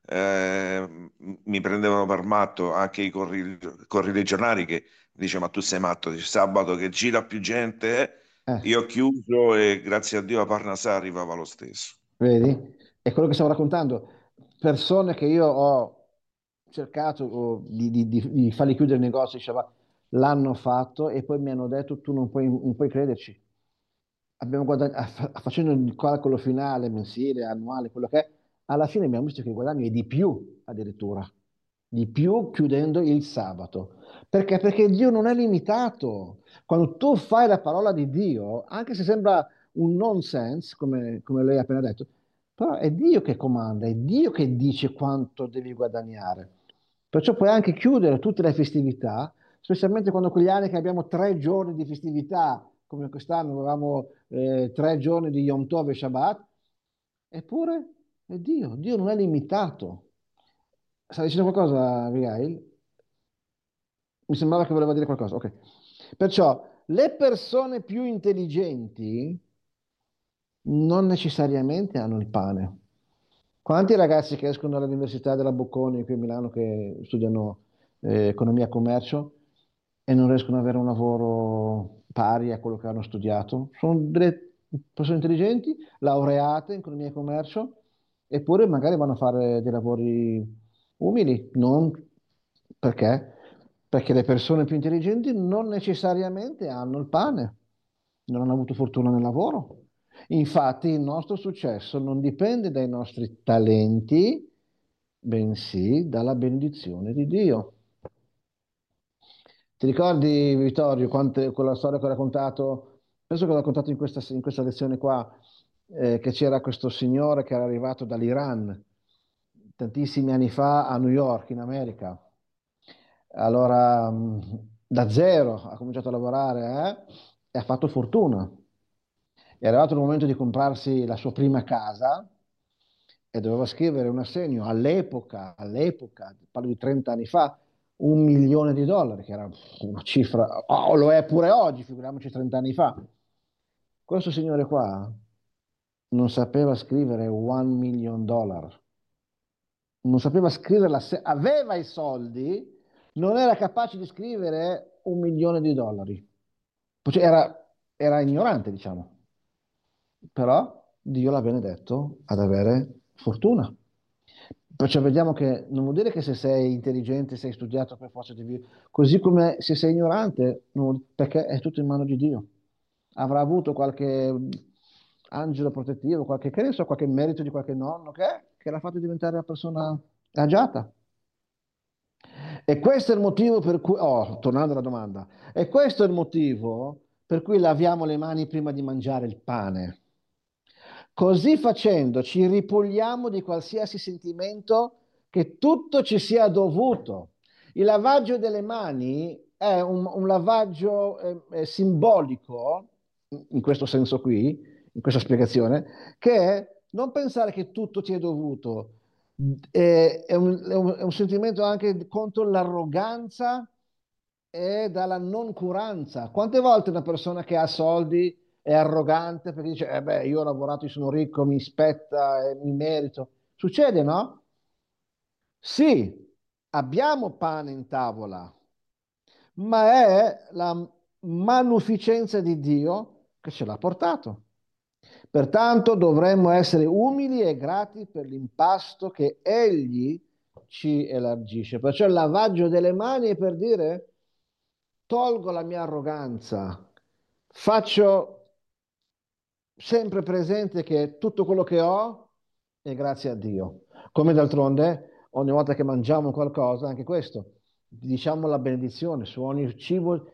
mi prendevano per matto anche i corrilegionari che dice: Ma tu sei matto? Dice, sabato che gira più gente, eh?" eh. Io ho chiuso e grazie a Dio a Parnassà arrivava lo stesso. Vedi? È quello che stavo raccontando. Persone che io ho cercato di farli chiudere il negozio, diceva, l'hanno fatto e poi mi hanno detto tu non puoi crederci. Abbiamo guadagnato, facendo il calcolo finale, mensile, annuale, quello che è, alla fine abbiamo visto che il guadagno è di più addirittura, di più chiudendo il sabato. Perché? Perché Dio non è limitato. Quando tu fai la parola di Dio, anche se sembra un nonsense, come lei ha appena detto, però è Dio che comanda, è Dio che dice quanto devi guadagnare. Perciò puoi anche chiudere tutte le festività, specialmente quando quegli anni che abbiamo 3 giorni di festività, come quest'anno avevamo 3 giorni di Yom Tov e Shabbat, eppure è Dio, Dio non è limitato. Stai dicendo qualcosa, Abigail? Mi sembrava che voleva dire qualcosa. Ok. Perciò le persone più intelligenti non necessariamente hanno il pane. Quanti ragazzi che escono dall'Università della Bocconi qui a Milano che studiano economia e commercio e non riescono ad avere un lavoro pari a quello che hanno studiato? Sono delle persone intelligenti, laureate in economia e commercio, eppure magari vanno a fare dei lavori umili. Non perché? Perché le persone più intelligenti non necessariamente hanno il pane, non hanno avuto fortuna nel lavoro. Infatti, il nostro successo non dipende dai nostri talenti, bensì dalla benedizione di Dio. Ti ricordi, Vittorio, quella storia che ho raccontato? Penso che l'ho raccontato in questa lezione qua, che c'era questo signore che era arrivato dall'Iran tantissimi anni fa a New York, in America. Allora, da zero ha cominciato a lavorare, e ha fatto fortuna. È arrivato il momento di comprarsi la sua prima casa e doveva scrivere un assegno all'epoca, parlo di 30 anni fa, 1 milione di dollari, che era una cifra, oh, lo è pure oggi, figuriamoci 30 anni fa. Questo signore qua non sapeva scrivere 1 million dollar, non sapeva scriverla, aveva i soldi, non era capace di scrivere 1 milione di dollari. Cioè era ignorante, diciamo. Però Dio l'ha benedetto ad avere fortuna. Perciò vediamo che non vuol dire che se sei intelligente, sei studiato per forza devi... Così come se sei ignorante, perché è tutto in mano di Dio. Avrà avuto qualche angelo protettivo, qualche, che ne so, qualche merito di qualche nonno che l'ha fatto diventare una persona agiata. E questo è il motivo per cui, oh, tornando alla domanda, e questo è il motivo per cui laviamo le mani prima di mangiare il pane. Così facendo ci ripuliamo di qualsiasi sentimento che tutto ci sia dovuto. Il lavaggio delle mani è un lavaggio simbolico, in questo senso qui, in questa spiegazione, che è non pensare che tutto ti è dovuto, è un sentimento anche contro l'arroganza e dalla noncuranza. Quante volte una persona che ha soldi è arrogante perché dice, beh, io ho lavorato, io sono ricco, mi spetta, mi merito. Succede, no? Sì, abbiamo pane in tavola, ma è la manuficenza di Dio che ce l'ha portato. Pertanto dovremmo essere umili e grati per l'impasto che Egli ci elargisce. Perciò il lavaggio delle mani è per dire tolgo la mia arroganza, faccio sempre presente che tutto quello che ho è grazie a Dio. Come d'altronde, ogni volta che mangiamo qualcosa, anche questo, diciamo la benedizione su ogni cibo,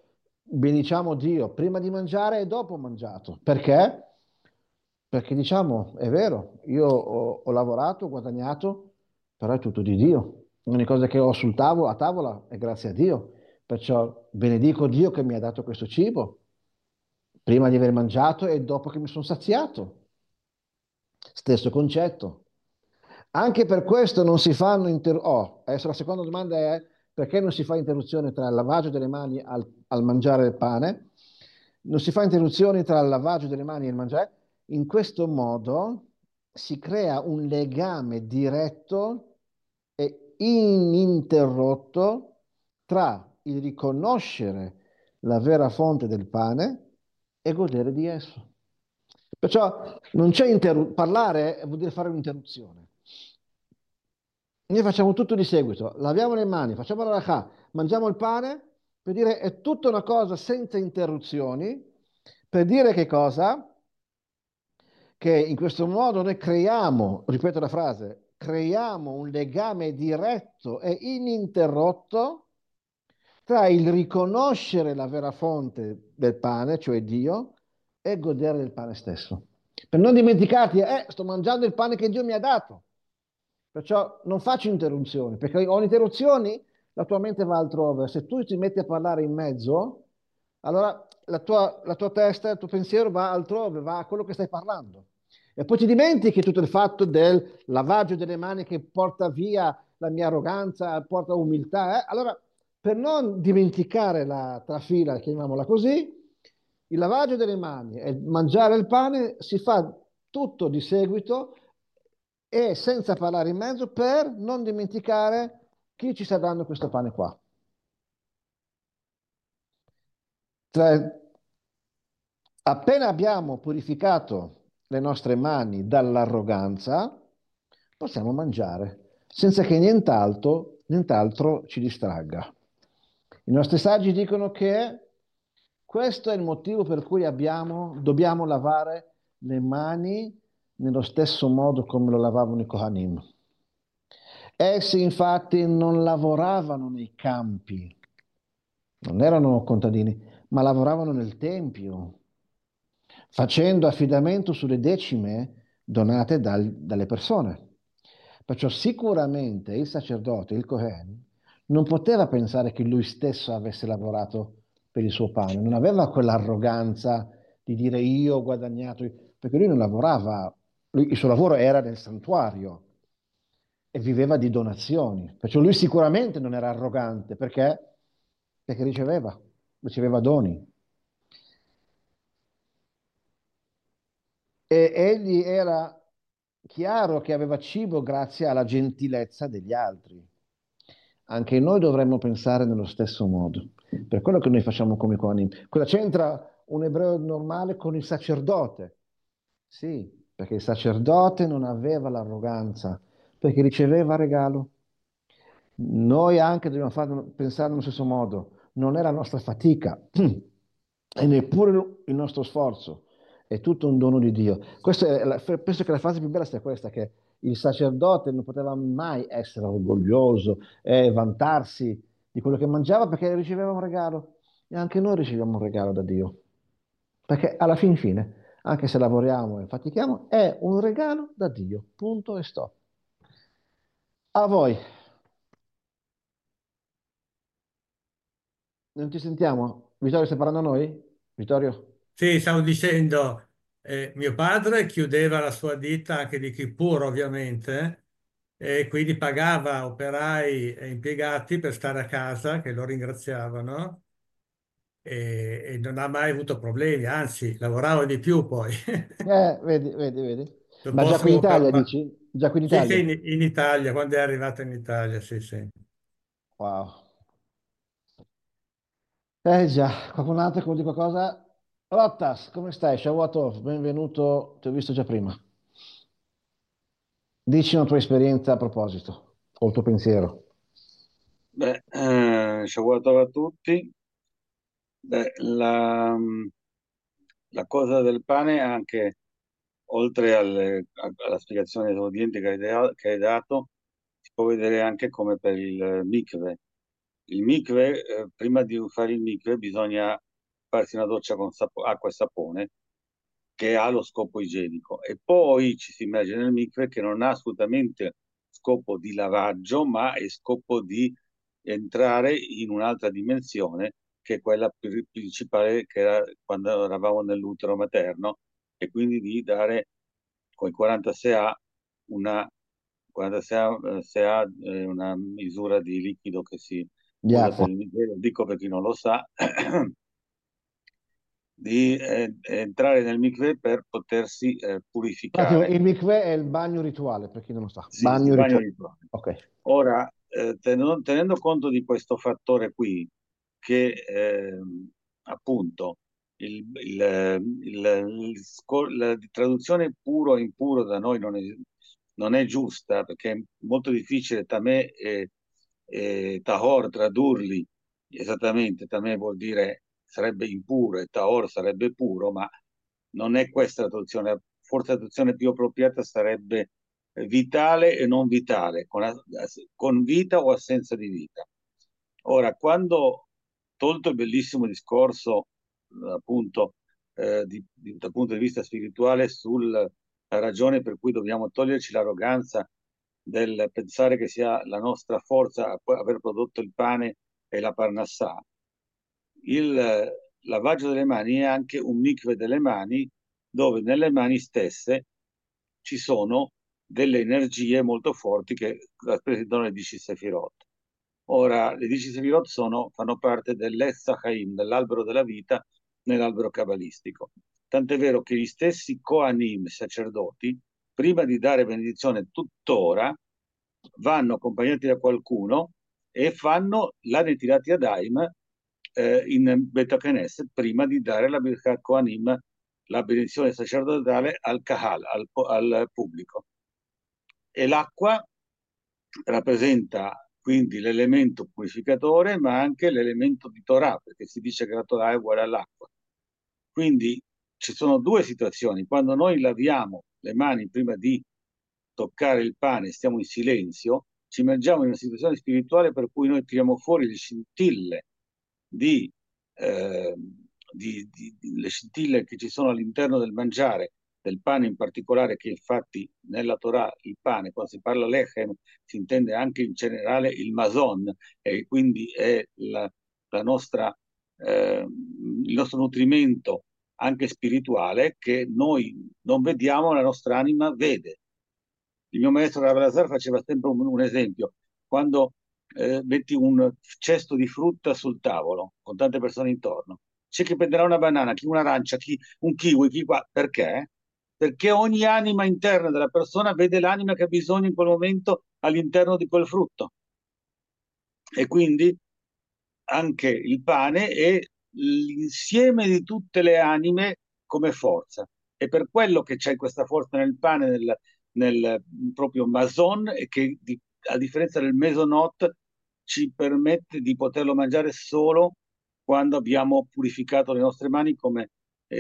benediciamo Dio prima di mangiare e dopo mangiato. Perché? Perché diciamo, è vero, io ho lavorato, ho guadagnato, però è tutto di Dio. L'unica cosa che ho sul tavolo, a tavola, è grazie a Dio. Perciò benedico Dio che mi ha dato questo cibo prima di aver mangiato e dopo che mi sono saziato. Stesso concetto. Anche per questo non si fanno adesso la seconda domanda è perché non si fa interruzione tra il lavaggio delle mani al mangiare il pane? Non si fa interruzione tra il lavaggio delle mani e il mangiare? In questo modo si crea un legame diretto e ininterrotto tra il riconoscere la vera fonte del pane e godere di esso. Perciò non c'è parlare vuol dire fare un'interruzione. Noi facciamo tutto di seguito, laviamo le mani, facciamo la halakha, mangiamo il pane, per dire è tutta una cosa senza interruzioni, per dire che cosa? Che in questo modo noi creiamo, ripeto la frase, creiamo un legame diretto e ininterrotto tra il riconoscere la vera fonte del pane, cioè Dio, e godere del pane stesso. Per non dimenticarti, sto mangiando il pane che Dio mi ha dato. Perciò non faccio interruzioni, perché ho interruzioni, la tua mente va altrove. Se tu ti metti a parlare in mezzo, allora la tua testa, il tuo pensiero va altrove, va a quello che stai parlando. E poi ti dimentichi tutto il fatto del lavaggio delle mani che porta via la mia arroganza, porta umiltà. Allora, per non dimenticare la trafila, chiamiamola così, il lavaggio delle mani e il mangiare il pane si fa tutto di seguito e senza parlare in mezzo per non dimenticare chi ci sta dando questo pane qua. Appena abbiamo purificato le nostre mani dall'arroganza, possiamo mangiare senza che nient'altro ci distragga. I nostri saggi dicono che questo è il motivo per cui dobbiamo lavare le mani nello stesso modo come lo lavavano i Kohanim. Essi infatti non lavoravano nei campi, non erano contadini, ma lavoravano nel tempio, facendo affidamento sulle decime donate dalle persone. Perciò sicuramente il sacerdote, il Cohen, non poteva pensare che lui stesso avesse lavorato per il suo pane, non aveva quell'arroganza di dire io ho guadagnato, perché lui non lavorava, il suo lavoro era nel santuario e viveva di donazioni. Perciò lui sicuramente non era arrogante, perché? Perché riceveva doni. E egli era chiaro che aveva cibo grazie alla gentilezza degli altri. Anche noi dovremmo pensare nello stesso modo. Per quello che noi facciamo come Kohanim. Cosa c'entra un ebreo normale con il sacerdote? Sì, perché il sacerdote non aveva l'arroganza, perché riceveva regalo. Noi anche dobbiamo pensare nello stesso modo. Non è la nostra fatica e neppure il nostro sforzo, è tutto un dono di Dio. Penso che la frase più bella sia questa, che il sacerdote non poteva mai essere orgoglioso e vantarsi di quello che mangiava perché riceveva un regalo. E anche noi riceviamo un regalo da Dio. Perché alla fin fine, anche se lavoriamo e fatichiamo, è un regalo da Dio. Punto e stop. A voi. Non ci sentiamo? Vittorio, stai parlando a noi? Vittorio? Sì, stavo dicendo, mio padre chiudeva la sua ditta anche di Kippur, ovviamente, e quindi pagava operai e impiegati per stare a casa, che lo ringraziavano, e non ha mai avuto problemi, anzi, lavorava di più poi. Vedi, vedi, vedi. Il Ma già qui in bosco Italia, dici? Già qui in Sì, sì, Italia? in Italia, quando è arrivato in Italia, sì, sì. Wow. Già, qualcun altro che vuol dire qualcosa? Rottas, come stai? Shavuot, benvenuto, ti ho visto già prima. Dici una tua esperienza a proposito, o il tuo pensiero. Beh, Shabbat a tutti. Beh, la cosa del pane, anche oltre alla spiegazione esauriente che hai dato, si può vedere anche come per il mikve. Il mikve, prima di fare il mikve bisogna farsi una doccia con acqua e sapone, che ha lo scopo igienico. E poi ci si immagina il mikveh che non ha assolutamente scopo di lavaggio, ma è scopo di entrare in un'altra dimensione, che è quella principale che era quando eravamo nell'utero materno, e quindi di dare con i 46 A una, 46 A, se ha una misura di liquido che si Di usa acqua. per il mikveh, lo dico per chi non lo sa, di entrare nel mikveh per potersi Un attimo, purificare. il mikveh è il bagno rituale, per chi non lo sa. Sì, il Bagno bagno rituale. rituale. Ok. Ora, tenendo conto di questo fattore qui, che appunto la traduzione puro e impuro da noi non è giusta, perché è molto difficile tamè e tahor tradurli esattamente. Tamè vuol dire sarebbe impuro e tahor sarebbe puro, ma non è questa la traduzione. Forse la traduzione più appropriata sarebbe vitale e non vitale, con vita o assenza di vita. Ora, quando tolto il bellissimo discorso, appunto, dal punto di vista spirituale, sulla ragione per cui dobbiamo toglierci l'arroganza del pensare che sia la nostra forza aver prodotto il pane e la parnassà, il lavaggio delle mani è anche un mikveh delle mani, dove nelle mani stesse ci sono delle energie molto forti che rappresentano le 10 Sefirot. Ora, le 10 Sefirot fanno parte dell'Etz Chaim, dell'albero della vita, nell'albero cabalistico. Tant'è vero che gli stessi Kohanim, sacerdoti, prima di dare benedizione tuttora, vanno accompagnati da qualcuno e fanno la Netilat Yadayim in Bet Knesset prima di dare la Birkat Kohanim, la benedizione sacerdotale al Kahal, al pubblico. E l'acqua rappresenta quindi l'elemento purificatore, ma anche l'elemento di Torah, perché si dice che la Torah è uguale all'acqua. Quindi ci sono due situazioni. Quando noi laviamo le mani prima di toccare il pane e stiamo in silenzio, ci immergiamo in una situazione spirituale per cui noi tiriamo fuori le scintille di, eh, le scintille che ci sono all'interno del mangiare, del pane in particolare, che infatti nella Torah il pane, quando si parla lechem, si intende anche in generale il mason, e quindi è la nostra, il nostro nutrimento anche spirituale, che noi non vediamo, la nostra anima vede. Il mio maestro Rav Lazar faceva sempre un esempio: quando metti un cesto di frutta sul tavolo con tante persone intorno, c'è chi prenderà una banana, chi un'arancia, chi un kiwi, chi qua. Perché? Perché ogni anima interna della persona vede l'anima che ha bisogno in quel momento all'interno di quel frutto. E quindi anche il pane è l'insieme di tutte le anime come forza. È per quello che c'è questa forza nel pane, nel proprio mason, e che a differenza del mesonot ci permette di poterlo mangiare solo quando abbiamo purificato le nostre mani come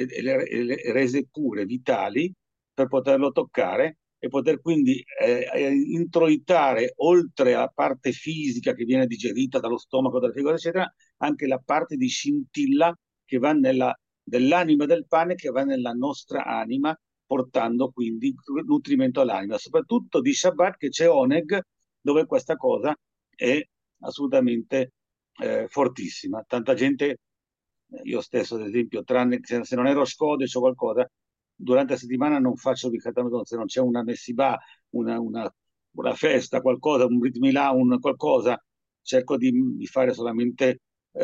rese pure, vitali, per poterlo toccare e poter quindi introitare, oltre alla parte fisica che viene digerita dallo stomaco, dal fegato, eccetera, anche la parte di scintilla che va dell'anima del pane, che va nella nostra anima, portando quindi nutrimento all'anima. Soprattutto di Shabbat, che c'è Oneg, dove questa cosa è assolutamente fortissima. Tanta gente, io stesso ad esempio, tranne se non è Rosh Chodesh o qualcosa, durante la settimana non faccio Birkat Hamazon. Se non c'è una messibà, una festa, qualcosa, un Brit Milà, un qualcosa, cerco di fare solamente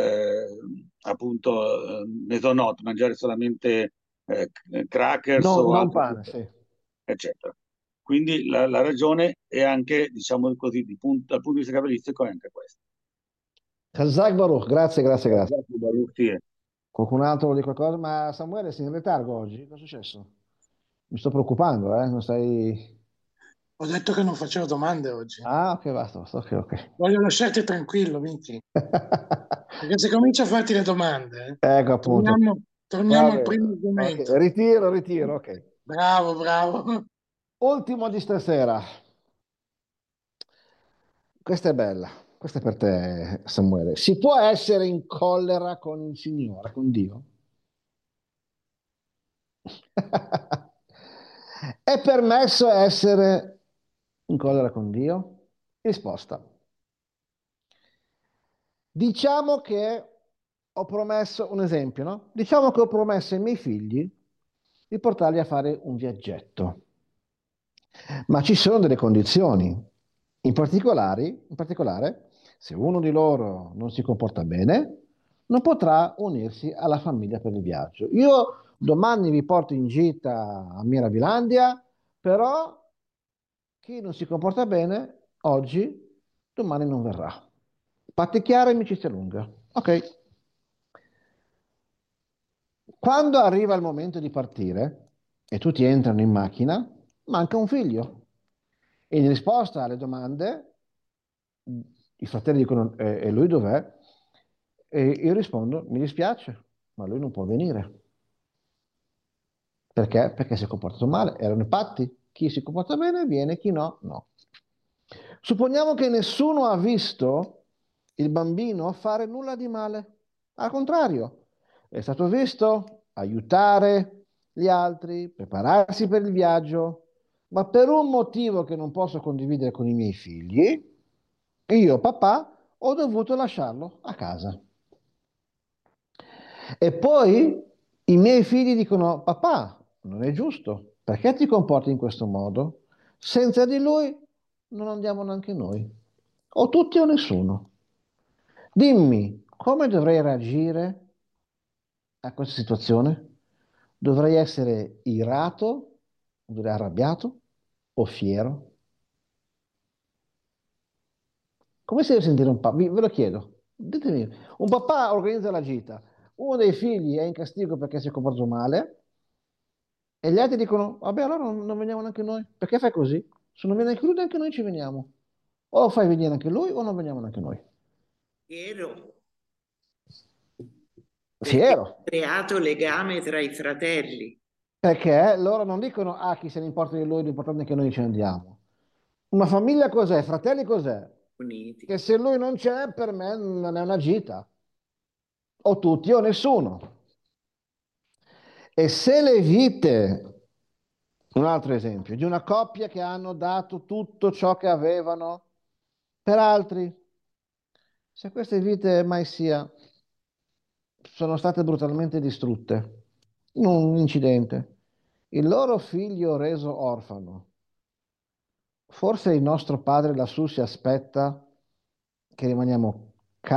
appunto mesonot, mangiare solamente crackers o Non altre pane, cose, sì. eccetera. Quindi la ragione è anche, diciamo così, dal punto di vista cabalistico, è anche questa. Chazak Baruch, grazie, grazie, grazie. Sì. Qualcun altro vuole dire qualcosa? Ma Samuele, sei in letargo oggi? Cosa è successo? Mi sto preoccupando, Non stai... Ho detto che non facevo domande oggi. Ah, ok, basta, ok, ok. Voglio lasciarti tranquillo, Vinci. Perché se comincio a farti le domande, Ecco appunto. torniamo Va al bene. primo Ok, argomento. ritiro, ok. Bravo, bravo. Ultimo di stasera. Questa è bella. Questa è per te, Samuele. Si può essere in collera con il Signore, con Dio? È permesso essere in collera con Dio? Risposta. Diciamo che ho promesso, un esempio, no? Diciamo che ho promesso ai miei figli di portarli a fare un viaggetto, ma ci sono delle condizioni. In particolare, se uno di loro non si comporta bene, non potrà unirsi alla famiglia per il viaggio. Io domani vi porto in gita a Mirabilandia, però chi non si comporta bene oggi, domani non verrà. Patti chiari, amicizia lunga. Ok. Quando arriva il momento di partire e tutti entrano in macchina, manca un figlio. E in risposta alle domande, i fratelli dicono, e lui dov'è? E io rispondo, mi dispiace, ma lui non può venire. Perché? Perché si è comportato male, erano i patti. Chi si comporta bene viene, chi no, no. Supponiamo che nessuno ha visto il bambino fare nulla di male. Al contrario, è stato visto aiutare gli altri, prepararsi per il viaggio, ma per un motivo che non posso condividere con i miei figli, io, papà, ho dovuto lasciarlo a casa. E poi i miei figli dicono, papà, non è giusto, perché ti comporti in questo modo? Senza di lui non andiamo neanche noi. O tutti o nessuno. Dimmi, come dovrei reagire a questa situazione? Dovrei essere irato, dovrei arrabbiato o fiero? Come si deve sentire un papà? Ve lo chiedo. Ditemi, un papà organizza la gita, uno dei figli è in castigo perché si è comportato male e gli altri dicono, vabbè, allora non veniamo neanche noi. Perché fai così? Se non viene anche lui, neanche noi ci veniamo. O fai venire anche lui o non veniamo neanche noi. Vero, perché ha Fiero. creato legame tra i fratelli Perché loro non dicono, ah, chi se ne importa di lui, l'importante è che noi ci andiamo. Una famiglia cos'è? Fratelli cos'è? uniti. Che se lui non c'è, per me non è una gita. O tutti o nessuno. E se le vite, un altro esempio, di una coppia che hanno dato tutto ciò che avevano per altri, se queste vite mai sia sono state brutalmente distrutte in un incidente, il loro figlio reso orfano, forse il nostro padre lassù si aspetta che rimaniamo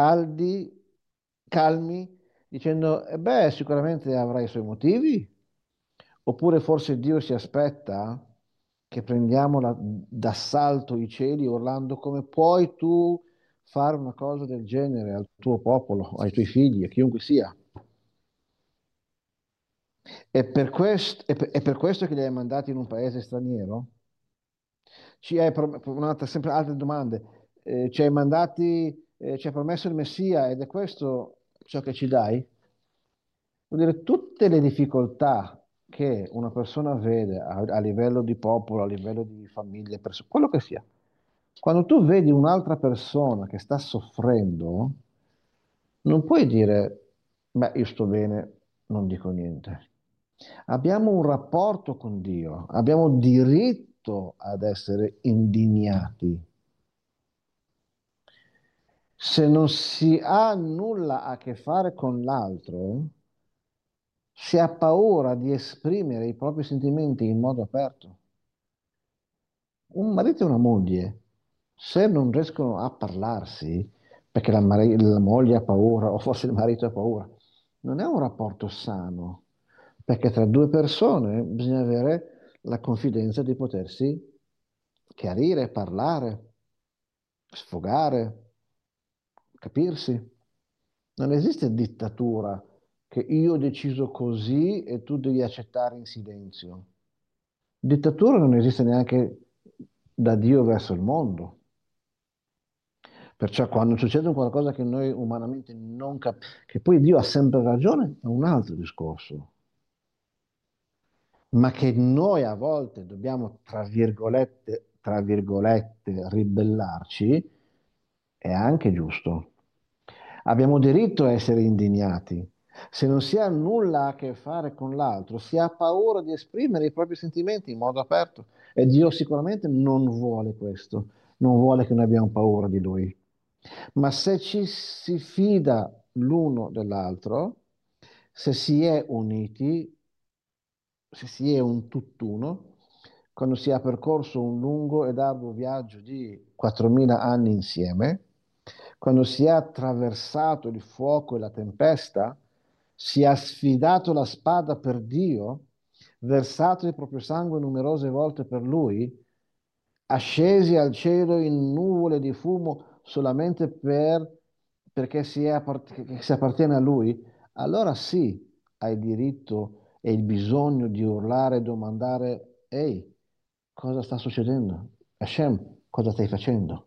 calmi, dicendo, e beh, sicuramente avrà i suoi motivi. Oppure forse Dio si aspetta che prendiamo d'assalto i cieli urlando come puoi tu fare una cosa del genere al tuo popolo, ai tuoi figli, a chiunque sia. È per questo che li hai mandati in un paese straniero? Sempre altre domande. Ci hai mandati, ci hai promesso il Messia ed è questo ciò che ci dai? Vuol dire tutte le difficoltà che una persona vede a livello di popolo, a livello di famiglia, quello che sia. Quando tu vedi un'altra persona che sta soffrendo, non puoi dire, beh, io sto bene, non dico niente. Abbiamo un rapporto con Dio, abbiamo diritto ad essere indignati. Se non si ha nulla a che fare con l'altro, si ha paura di esprimere i propri sentimenti in modo aperto. Un marito e una moglie, se non riescono a parlarsi, perché la moglie ha paura o forse il marito ha paura, non è un rapporto sano, perché tra due persone bisogna avere la confidenza di potersi chiarire, parlare, sfogare, capirsi. Non esiste dittatura che io ho deciso così e tu devi accettare in silenzio. Dittatura non esiste neanche da Dio verso il mondo. Perciò quando succede un qualcosa che noi umanamente non capiamo, che poi Dio ha sempre ragione, è un altro discorso. Ma che noi a volte dobbiamo, tra virgolette, ribellarci, è anche giusto. Abbiamo diritto a essere indignati, Se non si ha nulla a che fare con l'altro, si ha paura di esprimere i propri sentimenti in modo aperto. E Dio sicuramente non vuole questo, non vuole che noi abbiamo paura di Lui. Ma se ci si fida l'uno dell'altro, se si è uniti, se si è un tutt'uno, quando si ha percorso un lungo ed arduo viaggio di 4.000 anni insieme, quando si è attraversato il fuoco e la tempesta, si è sfidato la spada per Dio, versato il proprio sangue numerose volte per Lui, ascesi al cielo in nuvole di fumo solamente perché che si appartiene a Lui, allora sì, hai il diritto e il bisogno di urlare e domandare, ehi, cosa sta succedendo? Hashem, cosa stai facendo?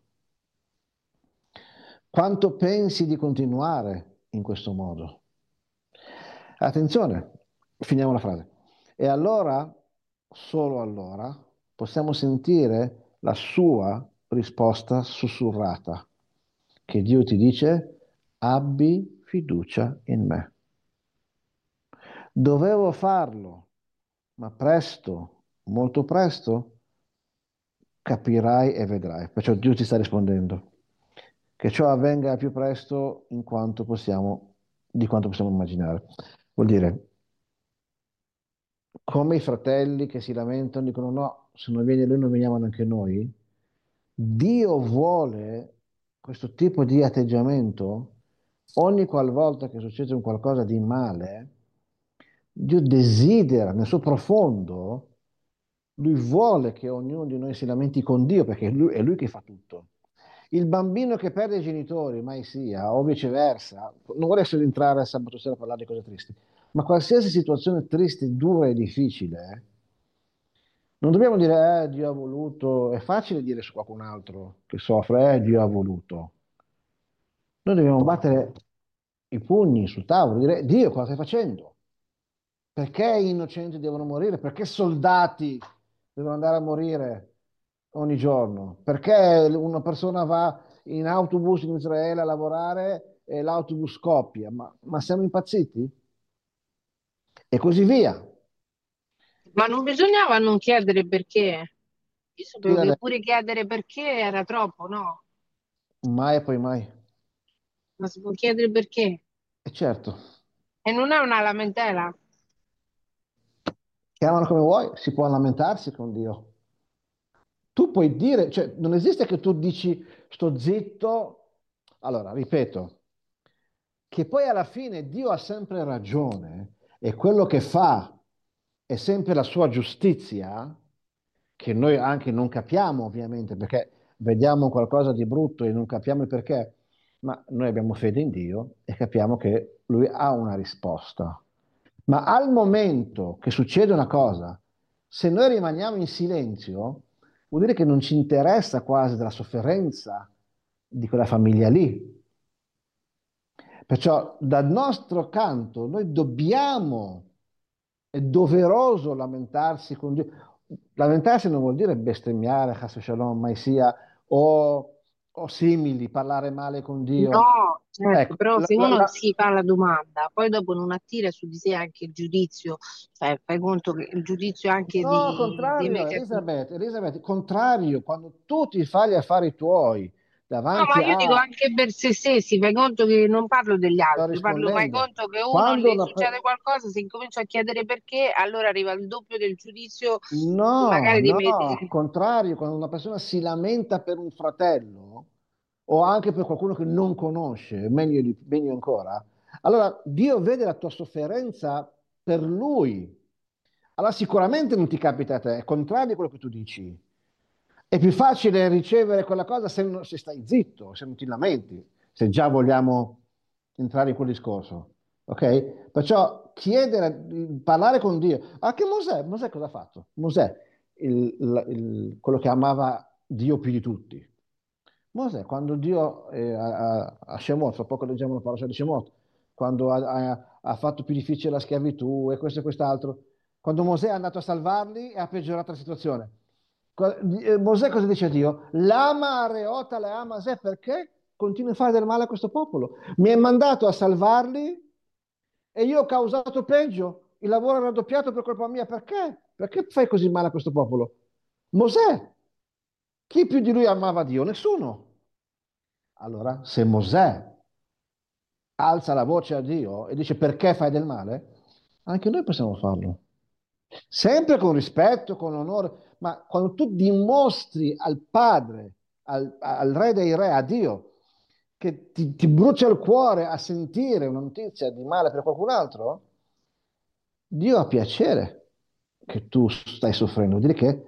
Quanto pensi di continuare in questo modo? Attenzione, finiamo la frase. E allora, solo allora, possiamo sentire la sua risposta sussurrata, che Dio ti dice, abbi fiducia in me. Dovevo farlo, ma presto, molto presto, capirai e vedrai. Perciò Dio ti sta rispondendo. Che ciò avvenga al più presto di quanto possiamo immaginare. Vuol dire, come i fratelli che si lamentano, dicono no, se non viene lui non veniamo neanche noi, Dio vuole questo tipo di atteggiamento ogni qualvolta che succede un qualcosa di male, Dio desidera nel suo profondo, lui vuole che ognuno di noi si lamenti con Dio perché è lui che fa tutto. Il bambino che perde i genitori, mai sia, o viceversa, non vorrei solo entrare a sabato sera a parlare di cose tristi, ma qualsiasi situazione triste, dura e difficile, non dobbiamo dire, Dio ha voluto, è facile dire su qualcun altro che soffre, Dio ha voluto. Noi dobbiamo battere i pugni sul tavolo, dire, Dio, cosa stai facendo? Perché gli innocenti devono morire? Perché soldati devono andare a morire ogni giorno? Perché una persona va in autobus in Israele a lavorare e l'autobus scoppia? Ma siamo impazziti? E così via. Ma non bisognava non chiedere perché. Io sapevo Tira che lei. pure chiedere perché era troppo, no? Mai e poi mai. Ma si può chiedere perché. E certo, E non è una lamentela. chiamano come vuoi, si può lamentarsi con Dio. Tu puoi dire, cioè non esiste che tu dici sto zitto. Allora, ripeto, che poi alla fine Dio ha sempre ragione e quello che fa è sempre la sua giustizia, che noi anche non capiamo ovviamente, perché vediamo qualcosa di brutto e non capiamo il perché, ma noi abbiamo fede in Dio e capiamo che Lui ha una risposta. Ma al momento che succede una cosa, se noi rimaniamo in silenzio, vuol dire che non ci interessa quasi della sofferenza di quella famiglia lì. Perciò dal nostro canto noi dobbiamo, è doveroso lamentarsi con Dio. Lamentarsi non vuol dire bestemmiare, Chas Shalom, mai sia, o simili, parlare male con Dio. No, certo, Ecco, però se uno si fa la domanda, poi dopo non attira su di sé anche il giudizio, cioè fai conto che il giudizio anche no, dei contrario, meccanismi. Elisabeth, contrario, quando tu ti fai gli affari tuoi No, ma davanti io a... dico anche per se stessi, fai conto che non parlo degli Sto altri, fai rispondendo, conto che uno quando gli una, succede qualcosa, se incomincia a chiedere perché, allora arriva il doppio del giudizio, no, magari di no, me. contrario, quando una persona si lamenta per un fratello o anche per qualcuno che non conosce, meglio ancora, allora Dio vede la tua sofferenza per lui. Allora sicuramente non ti capita a te, è contrario a quello che tu dici. È più facile ricevere quella cosa se stai zitto, se non ti lamenti, se già vogliamo entrare in quel discorso. Ok? Perciò parlare con Dio. Anche Mosè cosa ha fatto? Mosè, quello che amava Dio più di tutti. Mosè, quando Dio a Shemot, fra poco leggiamo la parola di Shemot, quando ha fatto più difficile la schiavitù e questo e quest'altro, quando Mosè è andato a salvarli e ha peggiorato la situazione. Mosè cosa dice a Dio? Lama areota le amase perché continui a fare del male a questo popolo? Mi hai mandato a salvarli e io ho causato peggio, il lavoro è raddoppiato per colpa mia, perché? Perché fai così male a questo popolo? Mosè, chi più di lui amava Dio? Nessuno. Allora, se Mosè alza la voce a Dio e dice perché fai del male, anche noi possiamo farlo. Sempre con rispetto, con onore, ma quando tu dimostri al Padre, al Re dei Re, a Dio, che ti brucia il cuore a sentire una notizia di male per qualcun altro, Dio ha piacere che tu stai soffrendo. Vuol dire che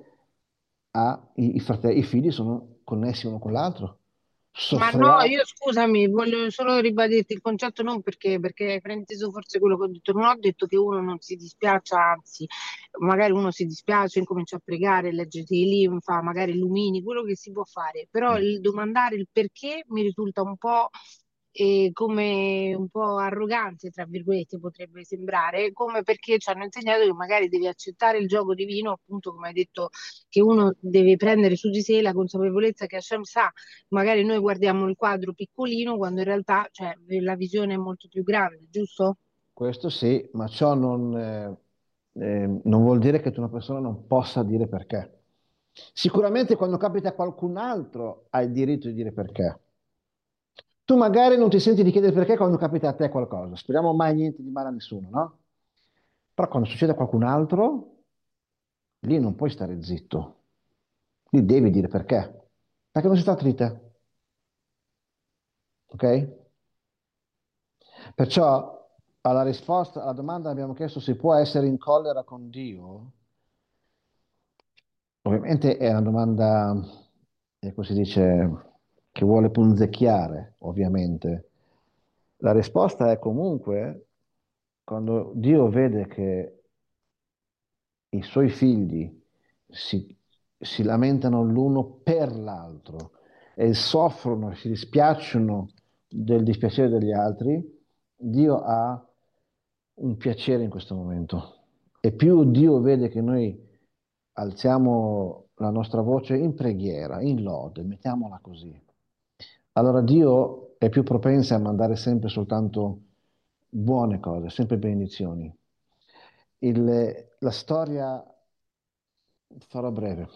i figli sono connessi uno con l'altro. Ma no, Soffriamo. io scusami, voglio solo ribadirti il concetto, non perché hai frainteso forse quello che ho detto. Non ho detto che uno non si dispiaccia, anzi, magari uno si dispiace, incomincia a pregare, leggete i linfa, magari illumini, quello che si può fare. Però il domandare il perché mi risulta un po' come un po' arroganze, tra virgolette, potrebbe sembrare, come perché ci hanno insegnato che magari devi accettare il gioco divino, appunto, come hai detto, che uno deve prendere su di sé la consapevolezza che Hashem sa. Magari noi guardiamo il quadro piccolino quando in realtà, cioè, la visione è molto più grande, giusto? Questo sì, ma ciò non vuol dire che tu una persona non possa dire perché. Sicuramente quando capita a qualcun altro hai il diritto di dire perché. Tu magari non ti senti di chiedere perché quando capita a te qualcosa. Speriamo mai niente di male a nessuno, no? Però quando succede a qualcun altro, lì non puoi stare zitto. Lì devi dire perché. Perché non si tratta di te, ok? Perciò alla risposta alla domanda abbiamo chiesto se può essere in collera con Dio. Ovviamente è una domanda, come si dice, che vuole punzecchiare, ovviamente. La risposta è comunque quando Dio vede che i suoi figli si, si lamentano l'uno per l'altro e soffrono e si dispiacciono del dispiacere degli altri, Dio ha un piacere in questo momento. E più Dio vede che noi alziamo la nostra voce in preghiera, in lode, mettiamola così, allora Dio è più propenso a mandare sempre soltanto buone cose, sempre benedizioni. La storia, farò breve,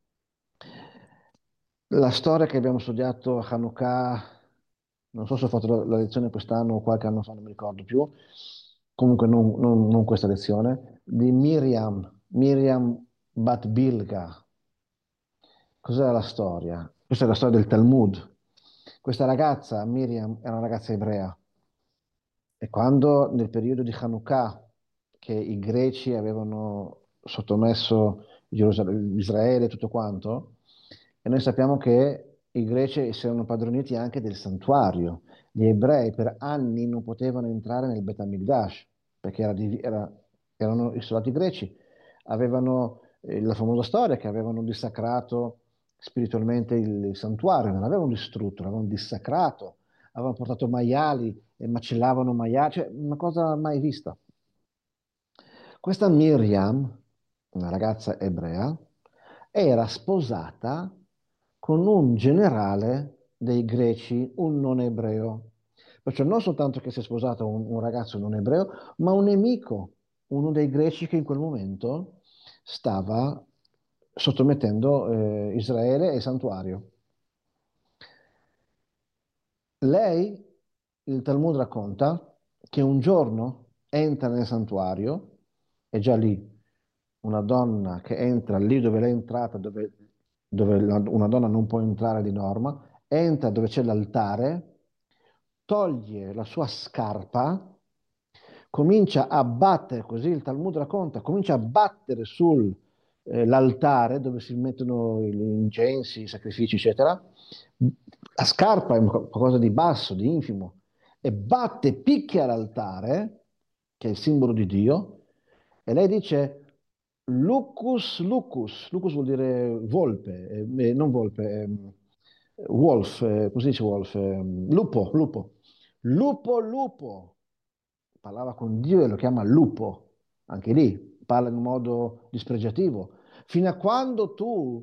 la storia che abbiamo studiato a Hanukkah, non so se ho fatto la lezione quest'anno o qualche anno fa, non mi ricordo più, comunque non questa lezione, di Miriam Bat Bilga. Cos'è la storia? Questa è la storia del Talmud. Questa ragazza, Miriam, è una ragazza ebrea. E quando nel periodo di Hanukkah, che i greci avevano sottomesso Israele e tutto quanto, e noi sappiamo che i greci si erano padroniti anche del santuario. Gli ebrei per anni non potevano entrare nel Bet HaMikdash, perché erano i soldati greci. Avevano la famosa storia che avevano dissacrato spiritualmente il santuario, non l'avevano distrutto, l'avevano dissacrato, avevano portato maiali e macellavano maiali, cioè una cosa mai vista. Questa Miriam, una ragazza ebrea, era sposata con un generale dei greci, un non ebreo. Perciò non soltanto che si è sposato un ragazzo non ebreo, ma un nemico, uno dei greci che in quel momento stava sottomettendo Israele e il santuario. Lei, il Talmud racconta, che un giorno entra nel santuario, e già lì una donna che entra lì dove lei è entrata, dove una donna non può entrare di norma, entra dove c'è l'altare, toglie la sua scarpa, comincia a battere, così il Talmud racconta, comincia a battere sull'altare dove si mettono gli incensi, i sacrifici, eccetera. La scarpa è qualcosa di basso, di infimo, e batte, picchia l'altare, che è il simbolo di Dio, e lei dice Lucus, Lucus, Lucus vuol dire volpe, non volpe, wolf, come si dice wolf? Lupo, lupo. Lupo, lupo. Parlava con Dio e lo chiama lupo. Anche lì parla in un modo dispregiativo. Fino a quando tu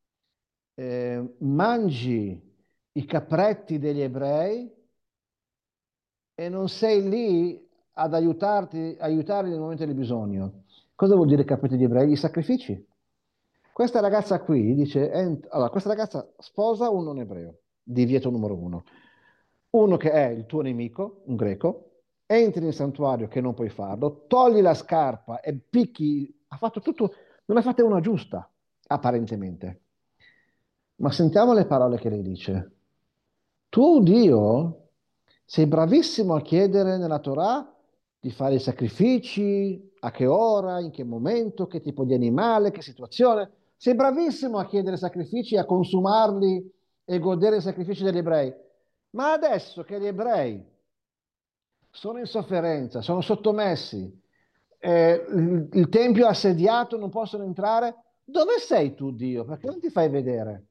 mangi i capretti degli ebrei e non sei lì ad aiutarli nel momento del bisogno. Cosa vuol dire capite gli ebrei? I sacrifici. Questa ragazza qui dice, allora, questa ragazza sposa un non ebreo, divieto numero uno. Uno che è il tuo nemico, un greco, entri nel santuario che non puoi farlo, togli la scarpa e picchi, ha fatto tutto, non ne ha fatta una giusta, apparentemente. Ma sentiamo le parole che lei dice. Tu, Dio, sei bravissimo a chiedere nella Torah di fare i sacrifici, a che ora, in che momento, che tipo di animale, che situazione. Sei bravissimo a chiedere sacrifici, a consumarli e godere i sacrifici degli ebrei. Ma adesso che gli ebrei sono in sofferenza, sono sottomessi, il tempio è assediato, non possono entrare, dove sei tu, Dio? Perché non ti fai vedere?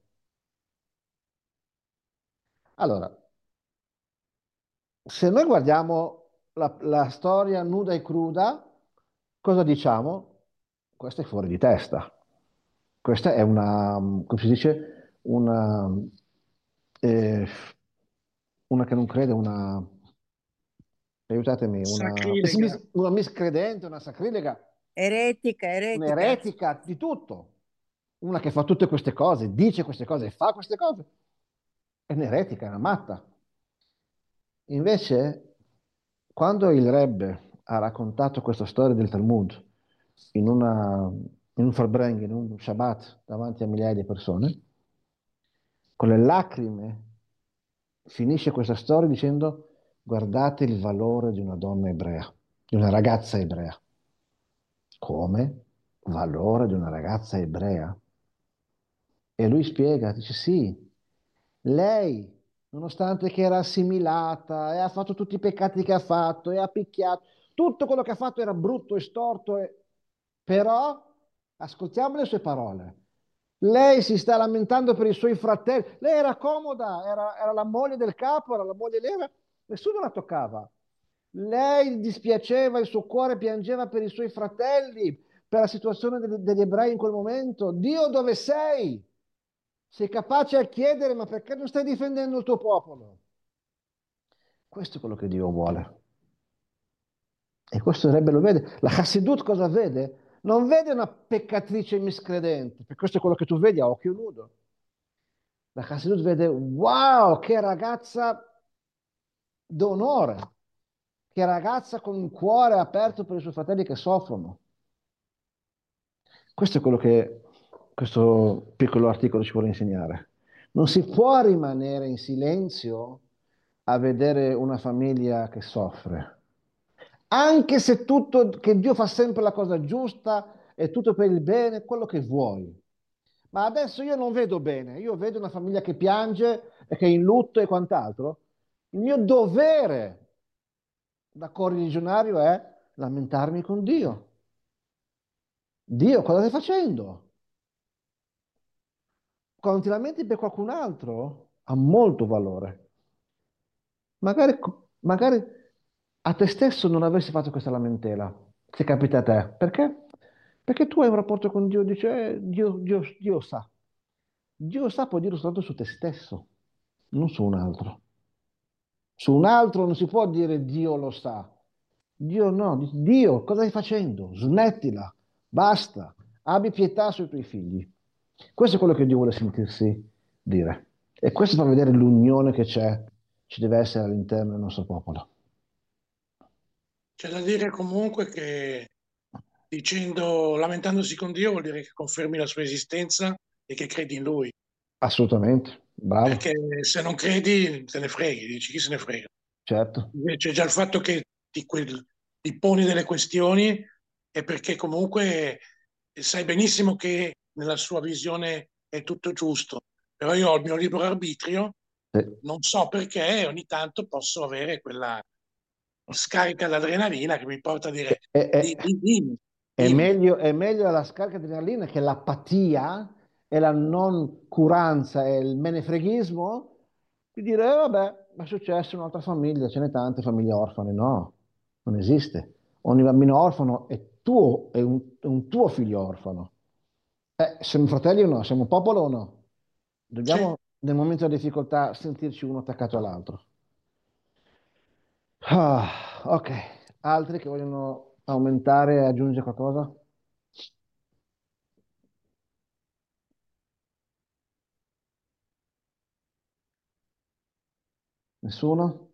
Allora, se noi guardiamo la storia nuda e cruda, cosa diciamo? Questa è fuori di testa. Questa è come si dice, eh, una che non crede, aiutatemi, Sacrilega. una miscredente, una sacrilega, Eretica. un'eretica di tutto. Una che fa tutte queste cose, dice queste cose e fa queste cose. È un'eretica, è una matta. Invece, quando il Rebbe ha raccontato questa storia del Talmud in un Farbrengen, in un Shabbat davanti a migliaia di persone, con le lacrime finisce questa storia dicendo: guardate il valore di una donna ebrea, di una ragazza ebrea. Come? Valore di una ragazza ebrea? E lui spiega, dice sì, lei, nonostante che era assimilata e ha fatto tutti i peccati che ha fatto e ha picchiato, tutto quello che ha fatto era brutto e storto, però ascoltiamo le sue parole. Lei si sta lamentando per i suoi fratelli, lei era comoda, era la moglie del capo, era la moglie nera, nessuno la toccava. Lei dispiaceva, il suo cuore piangeva per i suoi fratelli, per la situazione degli ebrei in quel momento. Dio, dove sei? Sei capace a chiedere, ma perché non stai difendendo il tuo popolo? Questo è quello che Dio vuole. E questo il Rebbe lo vede. La Hassidut cosa vede? Non vede una peccatrice miscredente, perché questo è quello che tu vedi a occhio nudo. La Hassidut vede, wow, che ragazza d'onore, che ragazza con un cuore aperto per i suoi fratelli che soffrono. Questo è quello che questo piccolo articolo ci vuole insegnare. Non si può rimanere in silenzio a vedere una famiglia che soffre. Anche se tutto, che Dio fa sempre la cosa giusta, è tutto per il bene, quello che vuoi. Ma adesso io non vedo bene, io vedo una famiglia che piange e che è in lutto e quant'altro. Il mio dovere da correligionario è lamentarmi con Dio. Dio, cosa stai facendo? Quando ti lamenti per qualcun altro, ha molto valore. Magari a te stesso non avresti fatto questa lamentela, se capita a te. Perché? Perché tu hai un rapporto con Dio, dice, Dio sa. Dio sa, puoi dirlo soltanto su te stesso, non su un altro. Su un altro non si può dire Dio lo sa. Dio no, Dio, cosa stai facendo? Smettila, basta, abbi pietà sui tuoi figli. Questo è quello che Dio vuole sentirsi dire. E questo fa vedere l'unione che c'è, ci deve essere all'interno del nostro popolo. C'è da dire comunque che dicendo, lamentandosi con Dio vuol dire che confermi la sua esistenza e che credi in Lui. Assolutamente, bravo, Perché se non credi, te ne freghi, dici chi se ne frega. certo. Invece già il fatto che ti poni delle questioni è perché comunque sai benissimo che nella sua visione è tutto giusto, però io ho il mio libero arbitrio, Sì. non so perché ogni tanto posso avere quella scarica d'adrenalina che mi porta a dire dimmi, dimmi. È meglio la scarica di adrenalina che l'apatia e la non curanza e il menefreghismo di dire, vabbè, è successo in un'altra famiglia, ce n'è tante famiglie orfane. No, non esiste. Ogni bambino orfano è tuo, è un tuo figlio orfano. Siamo fratelli o no? Siamo popolo o no? Sì. Dobbiamo, nel momento della difficoltà, sentirci uno attaccato all'altro. Ah, ok, Altri che vogliono aumentare e aggiungere qualcosa? Nessuno?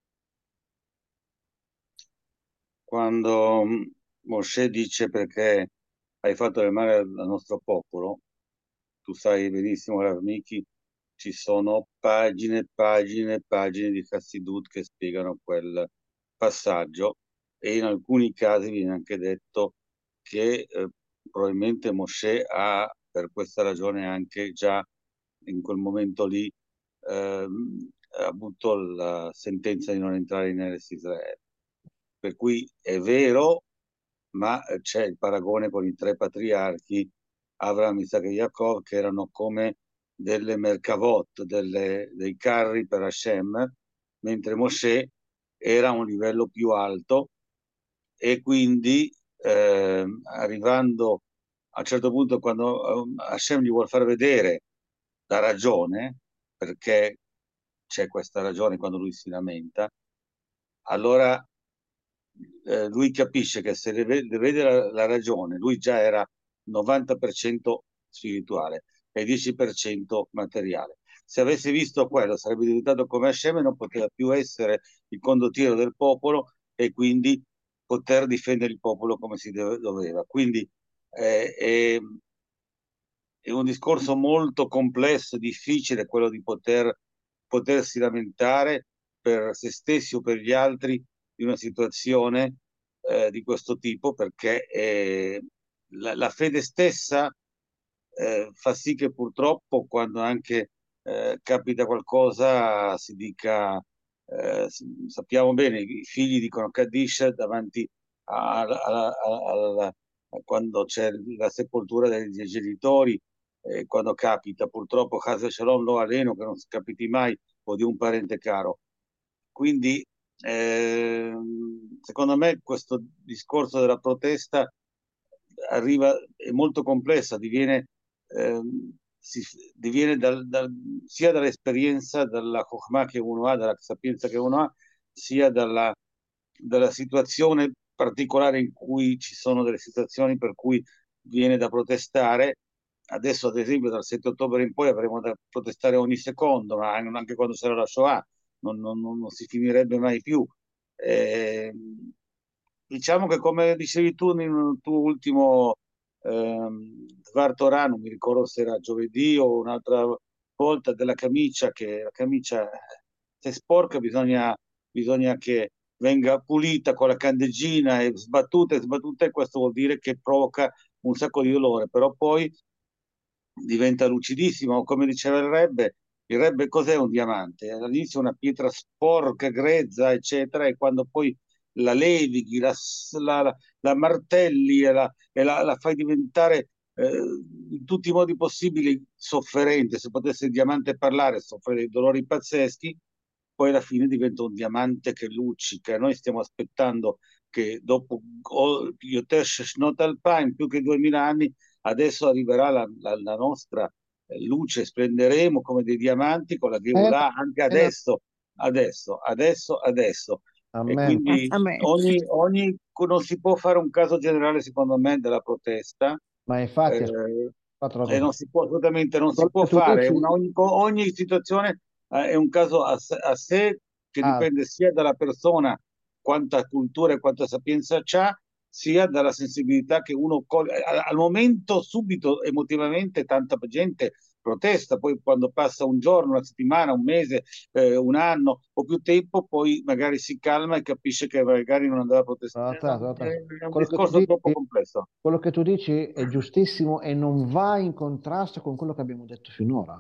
Quando Mosè dice perché hai fatto del male al nostro popolo, tu sai benissimo, Rav Miki, ci sono pagine e pagine e pagine di Chassidut che spiegano quel passaggio e in alcuni casi viene anche detto che probabilmente Mosè ha per questa ragione anche già in quel momento lì ha avuto la sentenza di non entrare in Eres Israele. Per cui è vero, ma c'è il paragone con i tre patriarchi, Avraham, Isaac e Yaakov, che erano come delle merkavot, dei carri per Hashem, mentre Mosè era a un livello più alto e quindi arrivando a un certo punto quando Hashem gli vuole far vedere la ragione, perché c'è questa ragione quando lui si lamenta, allora lui capisce che se vede la ragione, lui già era 90% spirituale e 10% materiale. Se avesse visto quello sarebbe diventato come Hashem e non poteva più essere il condottiero del popolo e quindi poter difendere il popolo come si doveva. Quindi è un discorso molto complesso, difficile quello di potersi lamentare per se stessi o per gli altri di una situazione di questo tipo, perché la fede stessa fa sì che purtroppo quando anche capita qualcosa si dica, sappiamo bene, i figli dicono Kaddish davanti quando c'è la sepoltura dei genitori, quando capita, purtroppo Casa Shalom lo alleno, che non si capiti mai, o di un parente caro. Quindi, secondo me, questo discorso della protesta è molto complessa, diviene sia dall'esperienza, dalla Chokhmah che uno ha, dalla sapienza che uno ha, sia dalla situazione particolare in cui ci sono delle situazioni per cui viene da protestare. Adesso, ad esempio, dal 7 ottobre in poi avremo da protestare ogni secondo, ma anche quando sarà la Shoah, non si finirebbe mai più. Eh, diciamo che, come dicevi tu nel tuo ultimo Dvar Torah, non mi ricordo se era giovedì o un'altra volta, della camicia, che la camicia se è sporca bisogna che venga pulita con la candeggina e sbattuta, e questo vuol dire che provoca un sacco di dolore, però poi diventa lucidissimo, come diceva il Rebbe cos'è un diamante? All'inizio è una pietra sporca, grezza, eccetera, e quando poi la levighi, la martelli la fai diventare in tutti i modi possibili sofferente, se potesse il diamante parlare, soffre dei dolori pazzeschi, poi alla fine diventa un diamante che luccica. Noi stiamo aspettando che dopo Yotesh Shnot Alpine, più che 2000 anni, adesso arriverà la nostra luce, splenderemo come dei diamanti con la Eh, Geulah anche eh, adesso. E Amen. quindi Amen. non si può fare un caso generale, secondo me, della protesta, Ma infatti, fatto una e cosa. non si può assolutamente, non si Quello può che tu fare. dici, Ogni situazione è un caso a sé, che ah, dipende sia dalla persona, quanta cultura e quanta sapienza c'ha, sia dalla sensibilità che uno coglie. Al momento, subito, emotivamente, tanta gente protesta, poi quando passa un giorno, una settimana, un mese, un anno o più tempo, poi magari si calma e capisce che magari non andava a protestare. aspetta, aspetta. È un Quello che tu discorso troppo dici, complesso. quello che tu dici è giustissimo e non va in contrasto con quello che abbiamo detto finora.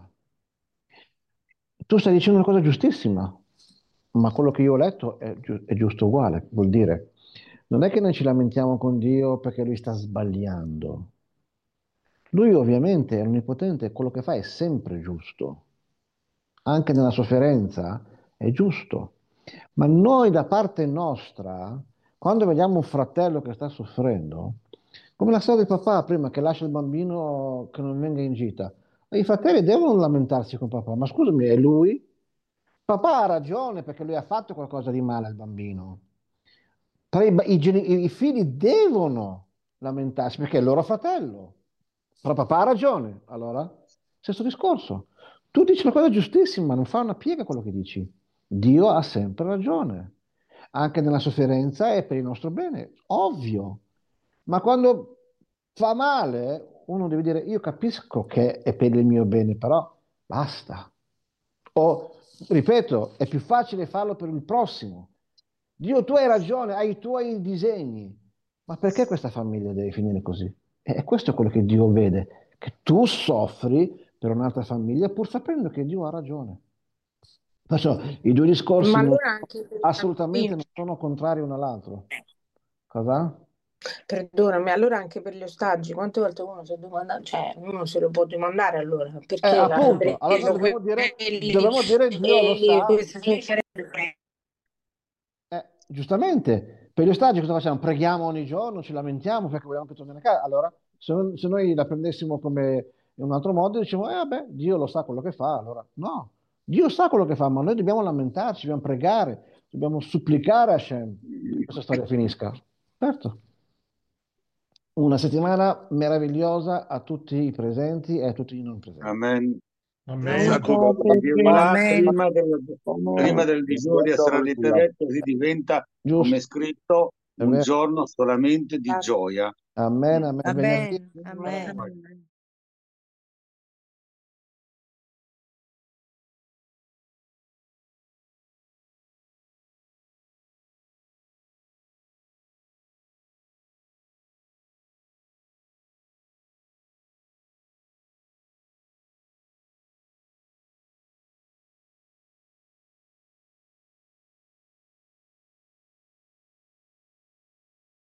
Tu stai dicendo una cosa giustissima, ma quello che io ho letto è giusto uguale. Vuol dire, non è che noi ci lamentiamo con Dio perché lui sta sbagliando. Lui ovviamente è onnipotente, quello che fa è sempre giusto, anche nella sofferenza è giusto. Ma noi da parte nostra, quando vediamo un fratello che sta soffrendo, come la storia del papà prima che lascia il bambino che non venga in gita, i fratelli devono lamentarsi con papà, ma scusami, è lui? Papà ha ragione perché lui ha fatto qualcosa di male al bambino. Però i figli devono lamentarsi perché è il loro fratello. Però papà ha ragione. Allora, stesso discorso. Tu dici una cosa giustissima, ma non fa una piega quello che dici. Dio ha sempre ragione. Anche nella sofferenza è per il nostro bene, ovvio. Ma quando fa male, uno deve dire, io capisco che è per il mio bene, però basta. O, ripeto, è più facile farlo per il prossimo. Dio, tu hai ragione, hai i tuoi disegni, ma perché questa famiglia deve finire così? E questo è quello che Dio vede, che tu soffri per un'altra famiglia pur sapendo che Dio ha ragione. Perciò i due discorsi Ma allora anche per i assolutamente bambini, non sono contrari uno all'altro. Cosa? perdonami, allora anche per gli ostaggi, quante volte uno si è domandato, cioè uno se lo può domandare allora, perché Appunto, allora noi prendono dobbiamo dire Dio lo sa. queste sofferenze? Giustamente, per gli ostaggi cosa facciamo? Preghiamo ogni giorno, ci lamentiamo perché vogliamo che tornino a casa. Allora, se noi la prendessimo come in un altro modo, diciamo, vabbè, Dio lo sa quello che fa. Allora, no, Dio sa quello che fa, ma noi dobbiamo lamentarci, dobbiamo pregare, dobbiamo supplicare a Hashem che questa storia finisca. Certo. Una settimana meravigliosa a tutti i presenti e a tutti i non presenti. Amen. Amen. Prima del digiuno di essere all'Eternetto si diventa, come è scritto, un giorno solamente di gioia. Amen, amen. Amen. Amen.